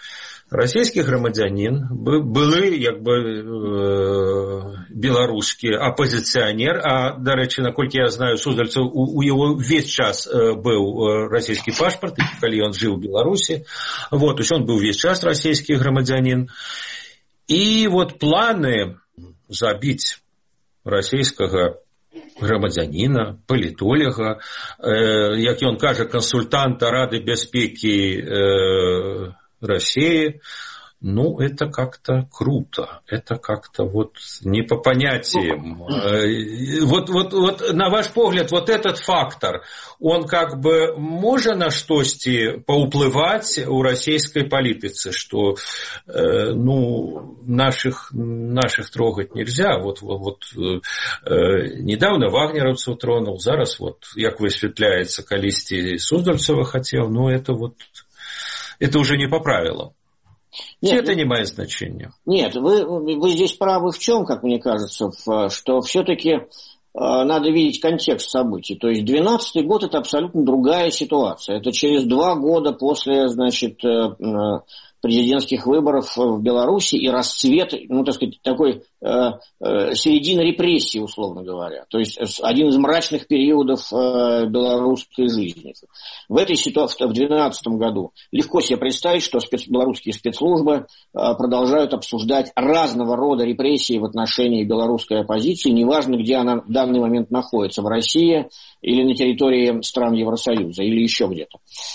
расійскі грамадзянін, былы як бы беларускі апозіцыянер, а, дарэчы, наколькі я знаю, Суздальцаў, у, у яго весь час быў расійскі пашпарт, калі ён жыў у Беларусі, вот, то есть он быў весь час расійскі грамадзянін. І вот планы забіць расійскага грамадзяніна, палітолага, э, як ён кажа, кансультанта Рады бяспекі э, России, ну, это как-то круто, это как-то вот не по понятиям. Вот, вот, вот на ваш погляд, вот этот фактор, он как бы может на что-то поуплывать у российской политицы, что, э, ну, наших, наших трогать нельзя. Вот, вот, вот э, недавно вагнеровцев тронул, зараз вот, як высветляется, колисти Суздальцева хотел, но это вот, это уже не по правилам. Нет, это не имеет значения. Нет, вы, вы здесь правы в чем, как мне кажется, что все-таки э, надо видеть контекст событий. То есть двенадцатый год – это абсолютно другая ситуация. Это через два года после, значит, э, президентских выборов в Беларуси и расцвет, ну, так сказать, такой э, э, середина репрессий, условно говоря. То есть один из мрачных периодов э, белорусской жизни. В этой ситуации, в две тысячи двенадцатом году, легко себе представить, что спец, белорусские спецслужбы э, продолжают обсуждать разного рода репрессии в отношении белорусской оппозиции, неважно, где она в данный момент находится, в России или на территории стран Евросоюза, или еще где-то.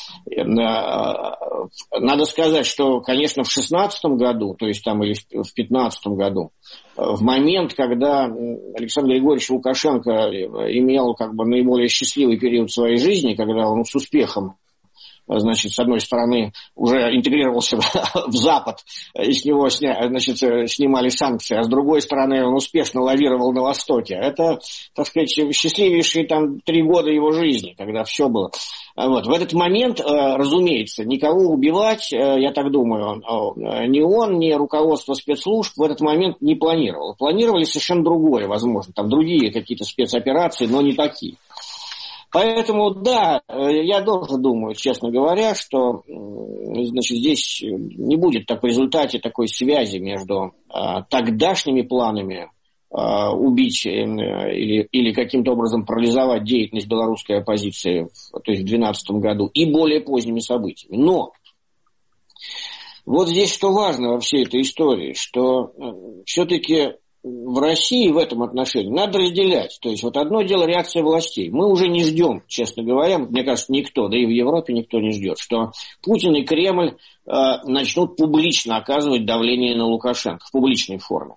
Надо сказать, что, конечно, в шестнадцатом году, то есть там или в пятнадцатом году, в момент, когда Александр Григорьевич Лукашенко имел как бы наиболее счастливый период своей жизни, когда он с успехом, значит, с одной стороны, уже интегрировался в Запад, и с него сня, значит, снимали санкции, а с другой стороны, он успешно лавировал на Востоке. Это, так сказать, счастливейшие там три года его жизни, когда все было. Вот. В этот момент, разумеется, никого убивать, я так думаю, ни он, ни руководство спецслужб в этот момент не планировало. Планировали совершенно другое, возможно, там другие какие-то спецоперации, но не такие. Поэтому, да, я тоже думаю, честно говоря, что, значит, здесь не будет так в результате такой связи между а, тогдашними планами а, убить или, или каким-то образом парализовать деятельность белорусской оппозиции, то есть в две тысячи двенадцатом году, и более поздними событиями. Но вот здесь что важно во всей этой истории, что все-таки в России в этом отношении надо разделять. То есть вот одно дело реакция властей. Мы уже не ждем, честно говоря, мне кажется, никто, да и в Европе никто не ждет, что Путин и Кремль э, начнут публично оказывать давление на Лукашенко в публичной форме.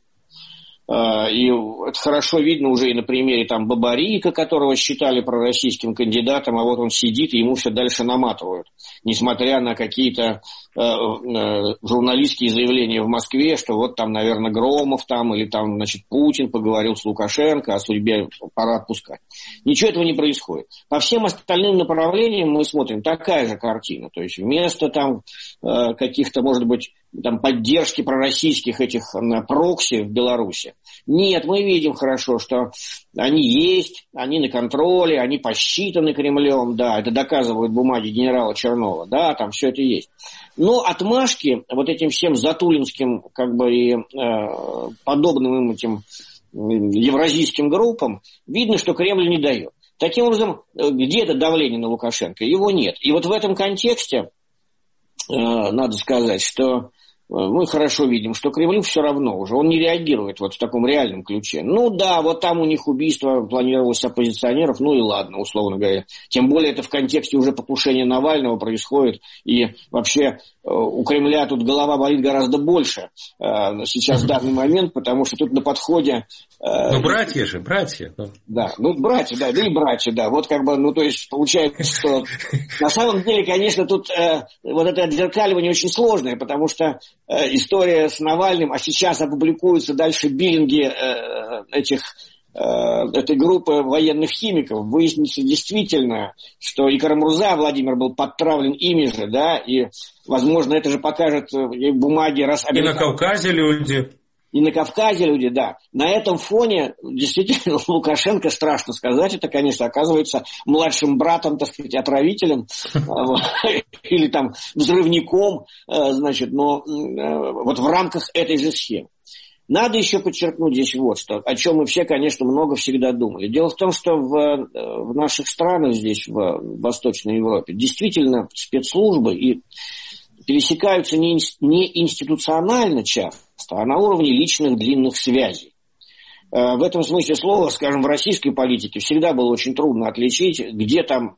Э, и это хорошо видно уже и на примере там Бабарика, которого считали пророссийским кандидатом, а вот он сидит и ему все дальше наматывают. Несмотря на какие-то э, э, журналистские заявления в Москве, что вот там, наверное, Громов там, или там, значит, Путин поговорил с Лукашенко, о судьбе пора отпускать. Ничего этого не происходит. По всем остальным направлениям мы смотрим такая же картина. То есть вместо там э, каких-то, может быть, там поддержки пророссийских этих э, прокси в Беларуси. Нет, мы видим хорошо, что они есть, они на контроле, они посчитаны Кремлем, да, это доказывают бумаги генерала Чернова, да, там все это есть. Но отмашки вот этим всем затулинским, как бы, и э, подобным им этим евразийским группам, видно, что Кремль не дает. Таким образом, где это давление на Лукашенко? Его нет. И вот в этом контексте э, надо сказать, что мы хорошо видим, что Кремлю все равно уже, он не реагирует вот в таком реальном ключе. Ну да, вот там у них убийство планировалось оппозиционеров, ну и ладно, условно говоря. Тем более это в контексте уже покушения Навального происходит, и вообще у Кремля тут голова болит гораздо больше сейчас в данный момент, потому что тут на подходе... Ну, братья же, братья. Да, ну, братья, да, да и братья, да. Вот как бы, ну, то есть, получается, что на самом деле, конечно, тут э, вот это отзеркаливание очень сложное, потому что э, история с Навальным, а сейчас опубликуются дальше биллинги э, этих, э, этой группы военных химиков, выяснится действительно, что и Карамурза Владимир был подтравлен ими же, да, и, возможно, это же покажет бумаги... Раз и на Кавказе люди... И на Кавказе люди, да. На этом фоне, действительно, Лукашенко, страшно сказать, это, конечно, оказывается младшим братом, так сказать, отравителем или там взрывником, значит, но вот в рамках этой же схемы. Надо еще подчеркнуть здесь вот что, о чем мы все, конечно, много всегда думали. Дело в том, что в, в наших странах здесь, в Восточной Европе, действительно спецслужбы и пересекаются не, не институционально часто, а на уровне личных длинных связей. В этом смысле слова, скажем, в российской политике всегда было очень трудно отличить, где там,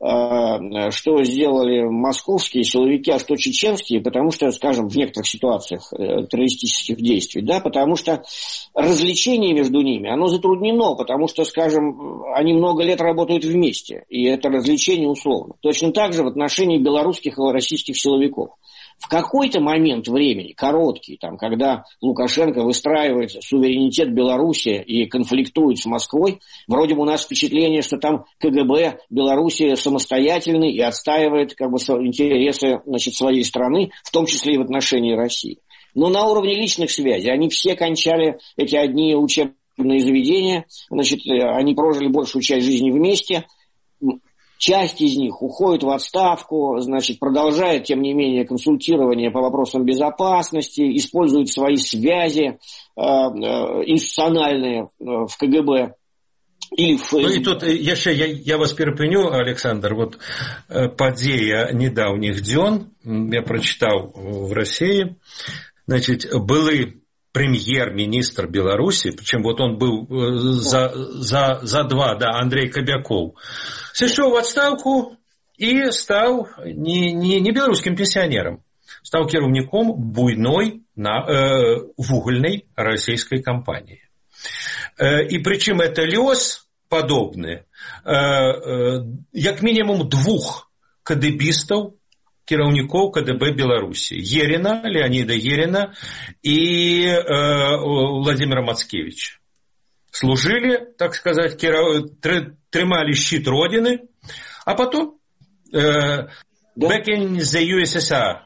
что сделали московские силовики, а что чеченские, потому что, скажем, в некоторых ситуациях террористических действий, да, потому что различение между ними, оно затруднено, потому что, скажем, они много лет работают вместе, и это различение условно. Точно так же в отношении белорусских и российских силовиков. В какой-то момент времени, короткий, там, когда Лукашенко выстраивает суверенитет Беларуси и конфликтует с Москвой, вроде бы у нас впечатление, что там КГБ Беларуси самостоятельный и отстаивает как бы интересы, значит, своей страны, в том числе и в отношении России. Но на уровне личных связей они все кончали эти одни учебные заведения, значит, они прожили большую часть жизни вместе. Часть из них уходит в отставку, значит, продолжает, тем не менее, консультирование по вопросам безопасности, использует свои связи э, э, институциональные э, в КГБ. Или в... Ну и тут яшчэ я, я вас перапыню, Александр, вот падзея недавних дзён я прочитал в России, значит, былы премьер-министр Беларуси, причем вот он был за, за, за два, да, Андрей Кобяков, сошел в отставку и стал не, не, не белорусским пенсионером, стал кіраўніком буйной на, э, вугольной российской компании. Э, и причем это лёс подобный, э, э, як минимум двух кадебистов, кіраўнікоў КДБ Беларуси, Ерина, Леонида Ерина и э, Владимира Мацкевича. Служили, так сказать, кира... тримали щит Родины, а потом э, да. Back in the ю эс эс ар.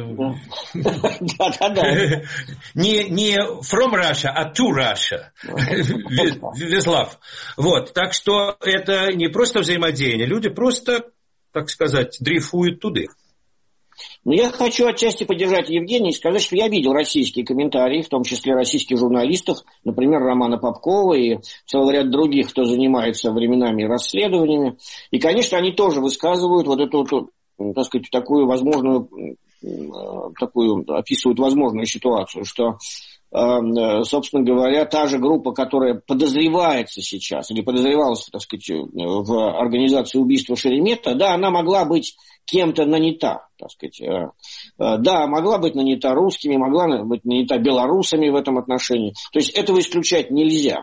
Да-да-да. Не, не from Russia, а to Russia. Везлав. Вот, так что это не просто взаимодействие, люди просто, так сказать, дрейфуют туда. Но я хочу отчасти поддержать Евгения и сказать, что я видел российские комментарии, в том числе российских журналистов, например, Романа Попкова и целый ряд других, кто занимается временами расследованиями. И, конечно, они тоже высказывают вот эту, так сказать, такую возможную, такую, описывают возможную ситуацию, что, собственно говоря, та же группа, которая подозревается сейчас, или подозревалась, так сказать, в организации убийства Шеремета, да, она могла быть кем-то нанята, так сказать. Да, могла быть нанята русскими, могла быть нанята белорусами в этом отношении. То есть этого исключать нельзя.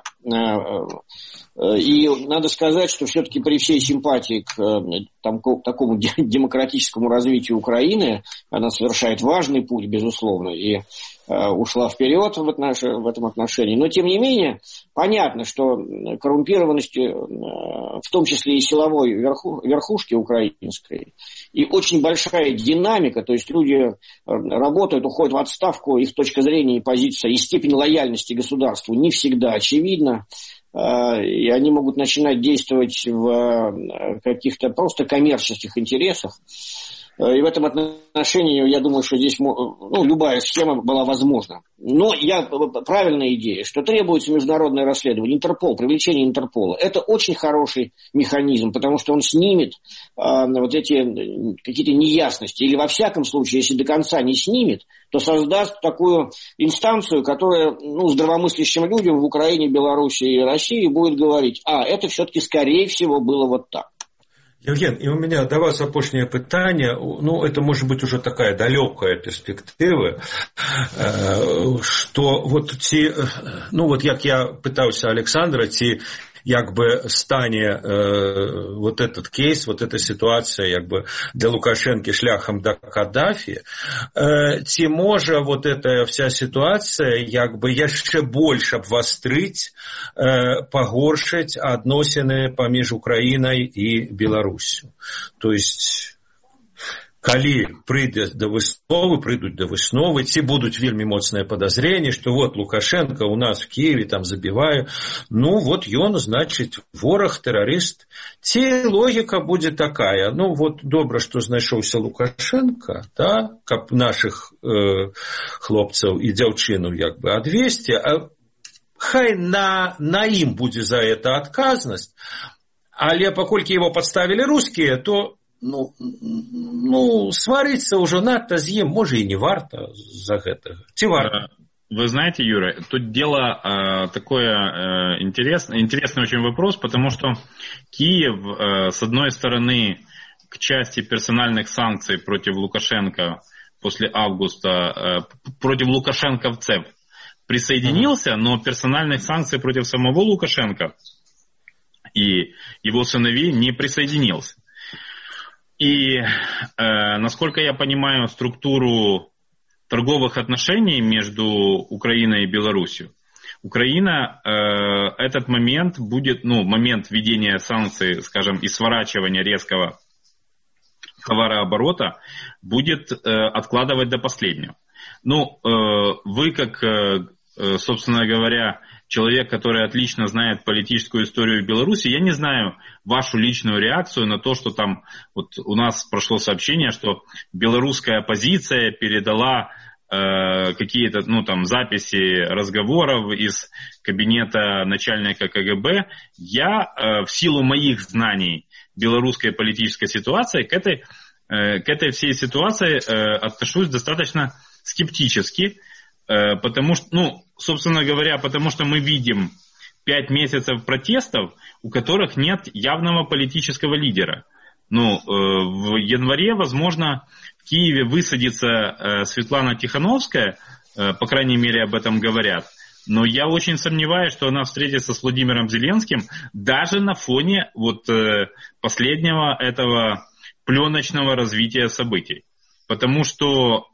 И надо сказать, что все-таки при всей симпатии к там, к такому демократическому развитию Украины, она совершает важный путь, безусловно, и э, ушла вперед в, отнош... в этом отношении. Но, тем не менее, понятно, что коррумпированность, э, в том числе и силовой верху... верхушки украинской, и очень большая динамика, то есть люди работают, уходят в отставку, их точка зрения и позиция, и степень лояльности государству не всегда очевидна. И они могут начинать действовать в каких-то просто коммерческих интересах. И в этом отношении, я думаю, что здесь ну, любая схема была возможна. Но я, правильная идея, что требуется международное расследование, Интерпол, привлечение Интерпола. Это очень хороший механизм, потому что он снимет а, вот эти какие-то неясности. Или, во всяком случае, если до конца не снимет, то создаст такую инстанцию, которая ну, здравомыслящим людям в Украине, Беларуси и России будет говорить, а, это все-таки, скорее всего, было вот так. Евген, и у меня до вас апошняе пытанне, ну, это может быть уже такая далекая перспектива, что вот ці, ну, вот як я пытался Александра, ці, як бы стане э, вот этот кейс, вот эта ситуация, як бы для Лукашенко шляхом до Каддафи, э, ці можа вот эта вся ситуация, як бы яшчэ больш абвастрыць, э, пагоршыць адносіны паміж Украінай і Беларусью. То есть калі прыйдзе да высновы, прыйдуць да высновы, ці будуць вельмі моцныя падазренні, што вот Лукашенко у нас в Киеве там забівае, ну вот ён, значыць, вораг, тэрарыст. Ці логіка будзе такая, ну вот добра, што знайшоўся Лукашенко, да, каб нашых э, хлопцаў і дзяўчыну як бы адвесці, а хай на, на ім будзе за это адказнасць, але паколькі его подставілі рускія, то Ну, ну, свариться уже надо с ним, может, и не варто за этого. Ці варто? Вы знаете, Юра, тут дело э, такое э, интересное, интересный очень вопрос, потому что Киев, э, с одной стороны, к части персональных санкций против Лукашенко после августа, э, против лукашенковцев присоединился, но персональных санкций против самого Лукашенко и его сыновей не присоединился. И, э, насколько я понимаю структуру торговых отношений между Украиной и Беларусью, Украина э, этот момент будет, ну, момент введения санкций, скажем, и сворачивания резкого товарооборота будет э, откладывать до последнего. Ну, э, вы как, э, собственно говоря, человек, который отлично знает политическую историю Беларуси, я не знаю вашу личную реакцию на то, что там вот у нас прошло сообщение, что белорусская оппозиция передала э, какие-то, ну, там, записи разговоров из кабинета начальника КГБ. Я э, в силу моих знаний белорусской политической ситуации к этой, э, к этой всей ситуации э, отношусь достаточно скептически. Потому что, ну, собственно говоря, потому что мы видим пять месяцев протестов, у которых нет явного политического лидера. Ну, в январе, возможно, в Киеве высадится Светлана Тихановская, по крайней мере, об этом говорят. Но я очень сомневаюсь, что она встретится с Владимиром Зеленским даже на фоне вот последнего этого пленочного развития событий. Потому что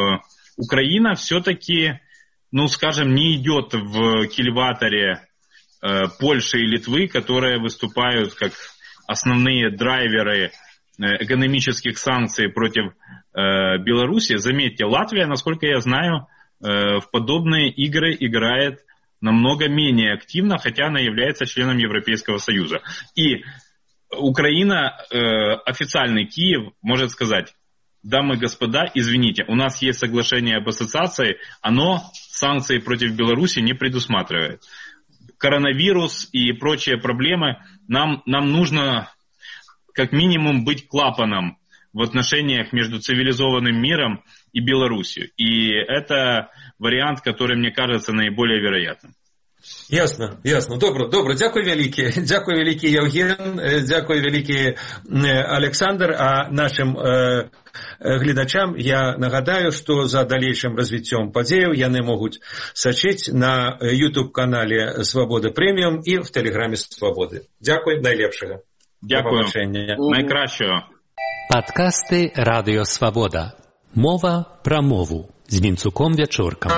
Украина все-таки, ну, скажем, не идет в кильваторе э, Польши и Литвы, которые выступают как основные драйверы э, экономических санкций против э, Беларуси. Заметьте, Латвия, насколько я знаю, э, в подобные игры играет намного менее активно, хотя она является членом Европейского Союза. И Украина, э, официальный Киев, может сказать: дамы и господа, извините, у нас есть соглашение об ассоциации, оно санкции против Беларуси не предусматривает. Коронавирус и прочие проблемы, нам, нам нужно как минимум быть клапаном в отношениях между цивилизованным миром и Беларусью. И это вариант, который, мне кажется, наиболее вероятным. Ясно, ясно. Добре, добре. Дякую велике. Дякую велике, Євген. Дякую велике, Александр. А нашим э, глядачам я нагадаю, что за дальнейшим развитием подеев яны могут сочить на YouTube-канале «Свобода премиум» и в Телеграме «Свободы». Дякую, найлепшего. Дякую. Найкращого. Подкасты «Радио Свобода». Мова про мову з Вінцуком Вячорком.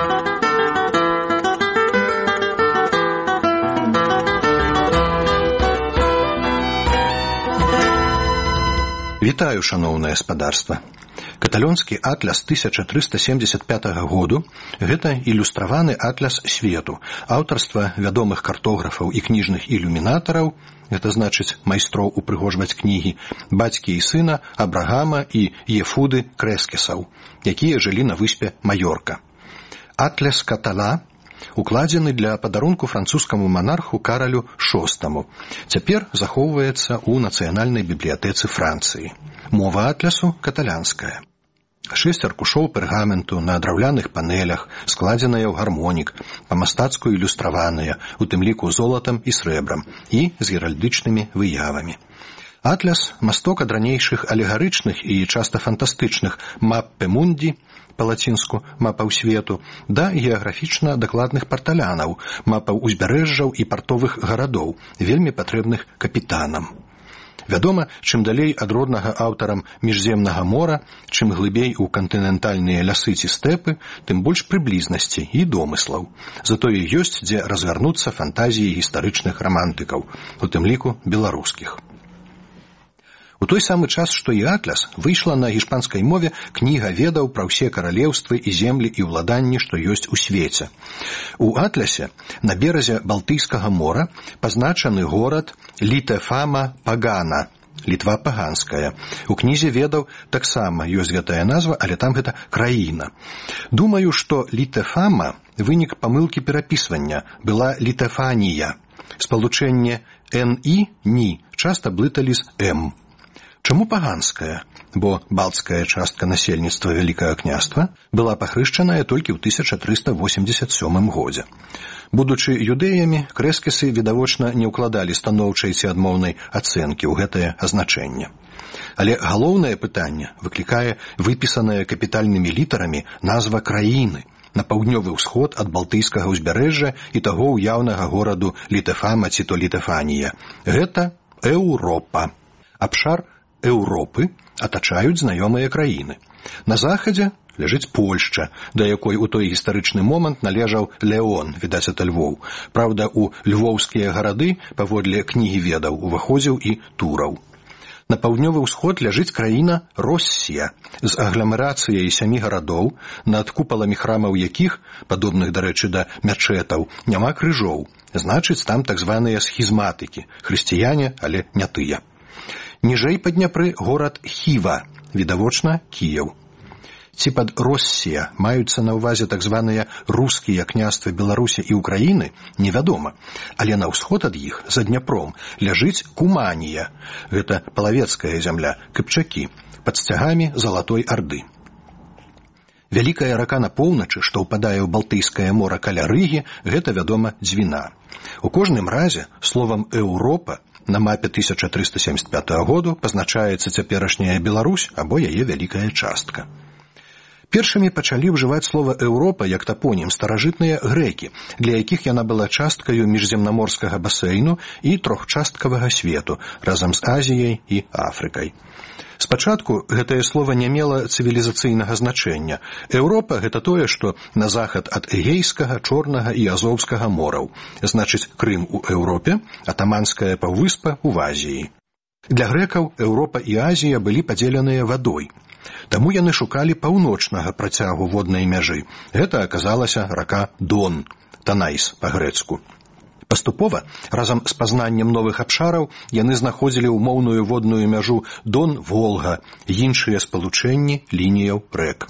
Вітаю, шаноўнае гаспадарства. Каталонскі атлас тысяча трыста семьдесят пятага году – гэта ілюстраваны атлас свету, аўтарства вядомых картографаў і кніжных ілюмінатараў, гэта значыць майстроў упрыгожваць кнігі, бацькі і сына Абрагама і Ефуды Крэскесаў, якія жылі на выспе Маёрка. Атлас Катала укладзены для падарунку французскаму манарху Каралю шостаму. Цяпер захоўваецца ў нацыянальнай бібліятэцы Францыі. Мова атласу каталянская. Шэсць аркушоў пергаменту на драўляных панелях, складзеныя ў гармонік, па-мастацку ілюстраваныя, у тым ліку золатам і срэбрам, і з геральдычнымі выявамі. Атлас – масток ад ранейшых алегарычных і часта фантастычных «маппе мунді», па-лацінску «мапаў свету», да геаграфічна дакладных парталянаў, мапаў узбярэжжаў і партовых гарадоў, вельмі патрэбных капітанам. Вядома, чым далей ад роднага аўтарам міжземнага мора, чым глыбей у кантынентальныя лясы ці стэпы, тым больш прыблізнасці і домыслаў. Затое ёсць, дзе разгарнуцца фантазіі гістарычных рамантыкаў, у тым ліку беларускіх. У той самы час, што і «Атляс», выйшла на іспанскай мове кніга ведаў пра ўсе каралеўствы і землі і ўладанні, што ёсць у свеце. У «Атлясе» на беразе Балтыйскага мора пазначаны горад Літефама Пагана, Літва паганская. У кнізе ведаў таксама ёсць гэтая назва, але там гэта краіна. Думаю, што Літефама – вынік памылкі перапісвання, была Літефанія. Спалучэнне «н-і» – «ні» часта блыталі з «м». Чаму паганская? Бо балтская частка насельніцтва Вялікага княства была пахрышчаная толькі ў тысяча трыста восемьдзесят сёмым годзе. Будучы юдэямі, крэскісы відавочна не ўкладалі станоўчай ці адмоўнай ацэнкі ў гэтае азначэнне. Але галоўнае пытанне выклікае выпісаная капітальнымі літарамі назва краіны на паўднёвы ўсход ад Балтыйскага ўзбярэжжа і таго ўяўнага гораду Літефама ці то Літефанія. Гэта Еўропа. Абшар Еўропы атачаюць знаёмыя краіны. На захадзе ляжыць Польшча, да якой у той гістарычны момант належаў Леон, відаць, ад Львоў. Праўда, у львоўскія гарады, паводле кнігі ведаў, уваходзіў і Тураў. На паўднёвы ўсход ляжыць краіна Россія з агламерацыяй сямі гарадоў, над купаламі храмаў якіх, падобных, дарэчы, да мячэтаў, няма крыжоў. Значыць, там так званыя схізматыкі, хрысціяне, але не тыя. Ніжэй па Дняпры горад Хіва, відавочна Кіеў. Ці пад Россія маюцца на ўвазе так званыя рускія княствы Беларусі і Украіны, невядома. Але на ўсход ад іх, за Дняпром, ляжыць Куманія. Гэта палавецкая зямля, Кыпчакі, пад сцягамі Залатой Арды. Вялікая рака на поўначы, што ўпадае ў Балтыйскае мора каля Рыгі, гэта, вядома, Дзвіна. У кожным разе словам «Еўропа» на мапе тысяча трыста семьдесят пятага году пазначаецца цяперашняя Беларусь або яе вялікая частка. Першымі пачалі ўжываць слова «Еўропа» як тапонім старажытныя грэкі, для якіх яна была часткаю міжземнаморскага басейну і трохчасткавага свету разам з Азіяй і Афрыкай. Спачатку гэтае слова не мела цывілізацыйнага значэння. Еўропа – гэта тое, што на захад ад Эгейскага, Чорнага і Азоўскага мораў. Значыць, Крым у Еўропе, атаманская паўвыспа ў Азіі. Для грэкаў Еўропа і Азія былі падзеленыя вадой. Таму яны шукалі паўночнага працягу воднай мяжы. Гэта аказалася рака Дон, Танайс па-грэцку. Паступова, разам з пазнаннем новых абшараў, яны знаходзілі ўмоўную водную мяжу Дон-Волга, іншыя спалучэнні лініяў рэк.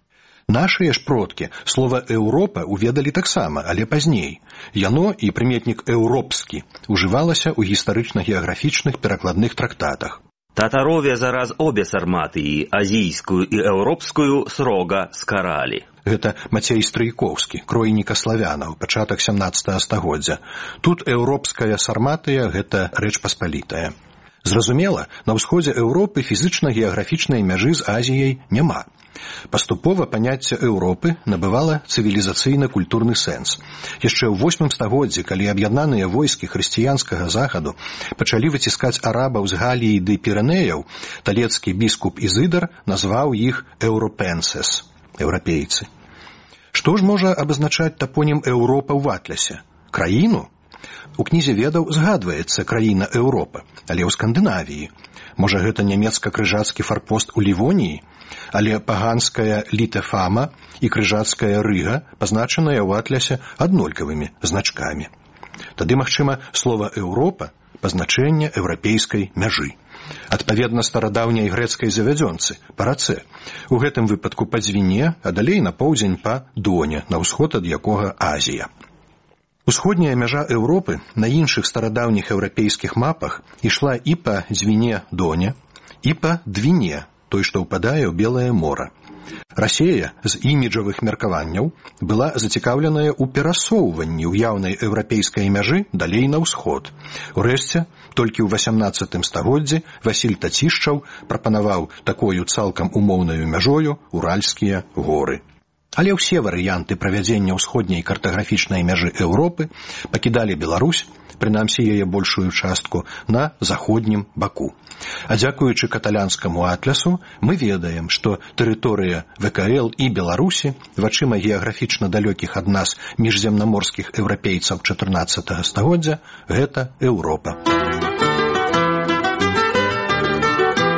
Нашыя ж продкі слова «Еўропа» уведалі таксама, але пазней. Яно і прыметнік «еўропскі» ужывалася ў гістарычна-геаграфічных перакладных трактатах. Татарове зараз обе сарматыі, азійскую і еўропскую, срога скаралі. Гэта Мацей Стрыйкоўскі, кройніка славянаў, пачатак сямнаццатага стагоддзя. Тут еўропская сарматыя – гэта рэч паспалітая. Зразумела, на ўсходзе Еўропы фізычна-геаграфічнай мяжы з Азіяй няма. Паступова паняцце Еўропы набывала цывілізацыйна-культурны сэнс. Яшчэ ў восьмым стагоддзі, калі аб'яднаныя войскі хрысціянскага захаду пачалі выціскаць арабаў з Галіі ды Пірэнеяў, талецкі біскуп Ізыдар назваў іх «еўропенсес» – еўрапейцы. Што ж можа абазначаць тапонім Еўропа ў Атлясе? Краіну? У кнізе ведаў згадваецца краіна Еўропа, але ў Скандынавіі. Можа, гэта нямецка-крыжацкі фарпост у Лівоніі? Але паганская Літефама і крыжацкая Рыга пазначаныя ў Атлясе аднолькавымі значкамі. Тады, магчыма, слова «Еўропа» – пазначэнне еўрапейскай мяжы. Адпаведна старадаўняй грэцкай завядзёнцы, па рацэ. У гэтым выпадку па Дзвіне, а далей на поўдзень па Доне, на ўсход ад якога Азія. Усходняя мяжа Еўропы на іншых старадаўніх еўрапейскіх мапах ішла і па Дзвіне-Доне, і па Двіне, той, што ўпадае ў Белае мора. Расея з іміджавых меркаванняў была зацікаўленая ў перасоўванні ўяўнай еўрапейскай мяжы далей на ўсход. Урэшце, толькі ў васямнаццатым стагоддзі Васіль Тацішчаў прапанаваў такою цалкам умоўнаю мяжою Уральскія горы. Але ўсе варыянты правядзення ўсходняй картаграфічнай мяжы Еўропы пакідалі Беларусь, прынамсі яе большую частку, на заходнім баку. А дзякуючы каталянскаму атлясу мы ведаем, што тэрыторыя ВКЛ і Беларусі вачыма геаграфічна далёкіх ад нас міжземнаморскіх еўрапейцаў чатырнаццатага стагоддзя – гэта Еўропа.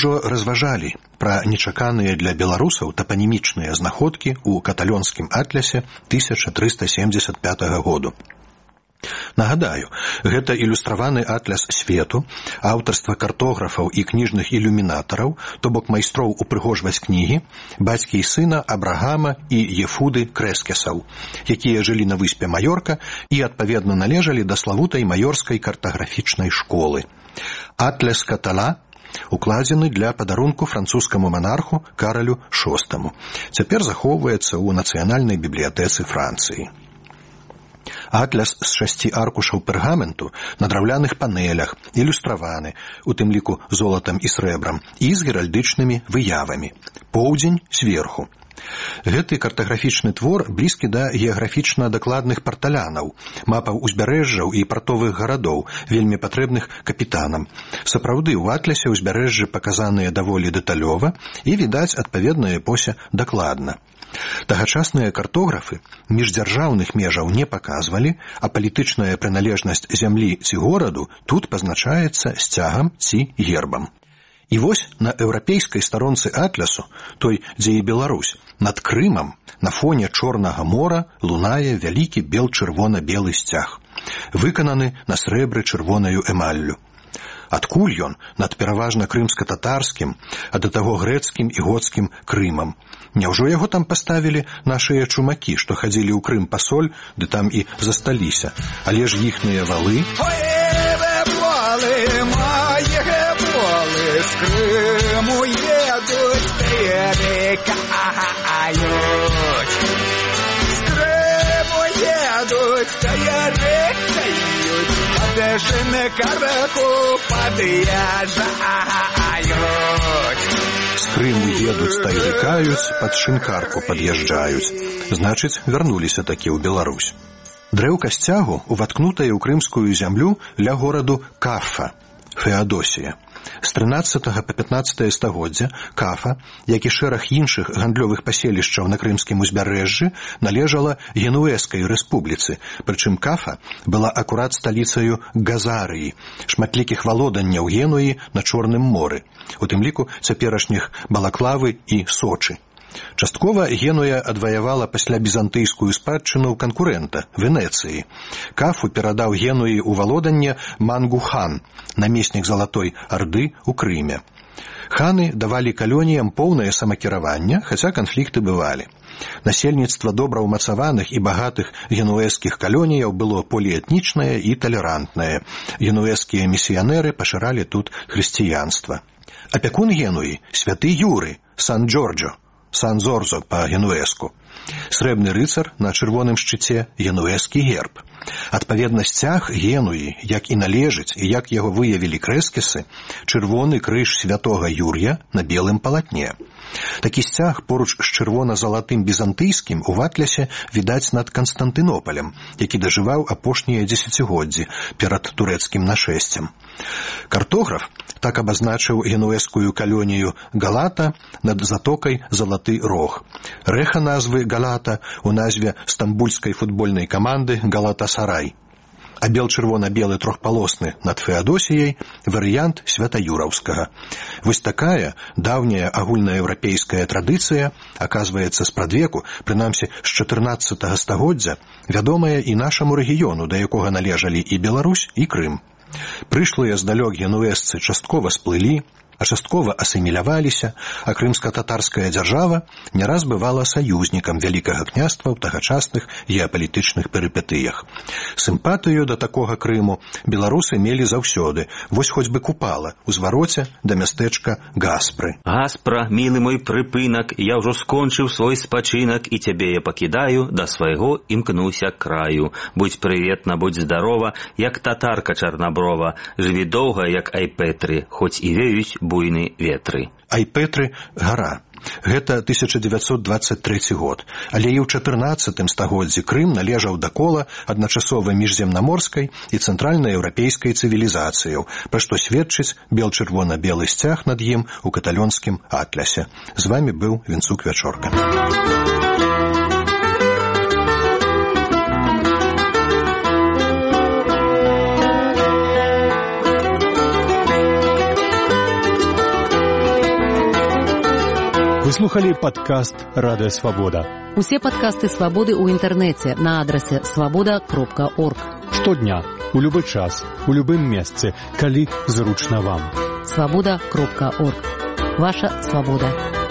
ўжо разважалі пра нечаканыя для беларусаў тапанімічныя знаходкі ў каталонскім атлясе тысяча трыста семдзесят пятага году. Нагадаю, гэта ілюстраваны атляс свету, аўтарства картографаў і кніжных ілюмінатараў, то бок майстроў упрыгожваць кнігі, бацькі і сына Абрагама і Ефуды Крэскесаў, якія жылі на выспе Маёрка і адпаведна належалі да славутай маёрскай картаграфічнай школы. Атляс Катала укладзены для падарунку французскаму манарху Каралю шостаму. Цяпер захоўваецца ў нацыянальнай бібліятэцы Францыі. Атляс з шасці аркушаў пергаменту на драўляных панелях, ілюстраваны, у тым ліку золатам і срэбрам, і з геральдычнымі выявамі. Поўдзень зверху. Гэты картаграфічны твор блізкі да геаграфічна дакладных парталянаў, мапаў узбярэжжаў і партовых гарадоў, вельмі патрэбных капітанам. Сапраўды, у атлясе ўзбярэжжы паказаныя даволі дэталёва і, відаць, адпаведная эпосе дакладна. Тагачасныя картографы міждзяржаўных межаў не паказвалі, а палітычная прыналежнасць зямлі ці гораду тут пазначаецца сцягам ці гербам. І вось на еўрапейскай старонцы атлясу, той, дзе і Беларусь, над Крымам, на фоне Чорнага мора лунае вялікі бел-чырвона-белы сцяг, выкананы на срэбры чырвонаю эмаллю. Адкуль ён над пераважна крымска-татарскім, а да таго грэцкім і гоцкім Крымам? Няўжо яго там паставілі нашыя чумакі, што хадзілі ў Крым па соль, ды там і засталіся? Але ж іхныя валы... З Крыму едуць, перекаюць. З Крыму едуць, перекаюць. Падэшыны карку пад'язджаюць. З Крыму едуць, перекаюць, пад шынкарку пад'язджаюць. Значыць, вярнуліся такі ў Беларусь. Дрэўка сцягу уваткнутая ў крымскую зямлю ля гораду Кафа, Феадосія. З трынаццатага па пятнаццатае стагоддзя Кафа, як і шэраг іншых гандлёвых паселішчаў на крымскім узбярэжжы, належала Генуэзскай рэспубліцы, прычым Кафа была акурат сталіцаю Газарыі, шматлікіх валоданняў Генуі на Чорным моры, у тым ліку цяперашніх Балаклавы і Сочы. Часткова Генуя адваявала пасля бізантыйскую спадчыну канкурэнта, Венецыі. Кафу перадаў Генуі ў валоданне Мангу-хан, намеснік Залатой Арды ў Крыме. Ханы давалі калоніям поўнае самакіраванне, хаця канфлікты бывалі. Насельніцтва добра ўмацаваных і багатых генуэзскіх калоніяў было поліэтнічнае і талерантнае. Генуэзскія місіянеры пашыралі тут хрысціянства. Апякун Генуі – святы Юры, Сан-Джорджо, Сан-Зорзо па-генуэзку. Срэбны рыцар на чырвоным шчыце – генуэзскі герб. Адпаведна сцяг Генуі, як і належыць, і як яго выявілі крэскесы, чырвоны крыж святога Юр'я на белым палатне. Такі сцяг поруч з чырвона-залатым бізантыйскім у атлясе відаць над Канстантынопалем, які дажываў апошнія дзесяцігоддзі перад турэцкім нашэсцем. Картограф так абазначыў генуэзскую калонію Галата над затокай Залаты Рог. Рэха назвы Галата у назве стамбульскай футбольнай каманды Галатасарай. А бел-чырвона-белы трохпалосны над Феадосіяй варыянт святаюраўскага. Вось такая даўняя агульнаеўрапейская традыцыя, аказваецца спрадвеку, прынамсі з чатырнаццатага стагоддзя, вядомая і нашаму рэгіёну, да якога належалі і Беларусь, і Крым. Прышлыя здалёк генуэзцы часткова сплылі, а часткова асіміляваліся, а крымска-татарская дзяржава не раз бывала саюзнікам вялікага княства ў тагачасных геапалітычных перыпетыях. Сімпатыю да такога Крыму беларусы мелі заўсёды, вось хоць бы Купала, у звароце да мястэчка Гаспры. Гаспра, мілы мой прыпынак, я ўжо скончыў свой спачынак, і цябе я пакідаю, да свайго імкнуся краю. Будь прыветна, будь здарова, як татарка чарнаброва, жыві доўга, як Айпетры, хоць і веюць буйны ветры. Айпетры – гара. Гэта тысяча дзевяцьсот дваццаць трэці год. Але і ў чатырнаццатым стагоддзі Крым належаў да кола адначасова міжземнаморскай і цэнтральнаеўрапейскай цывілізацыяў, пра што сведчыць бел-чырвона-белы сцяг над ім у каталонскім атлясе. З вамі быў Вінцук Вячорка. слухали падкаст «Радыё Свабода». Усе падкасты «Свабоды» ў інтэрнэце на адрасе свабода кропка орг. Штодня, у любы час, у любым месцы, калі зручна вам. свабода кропка орг. Ваша свабода.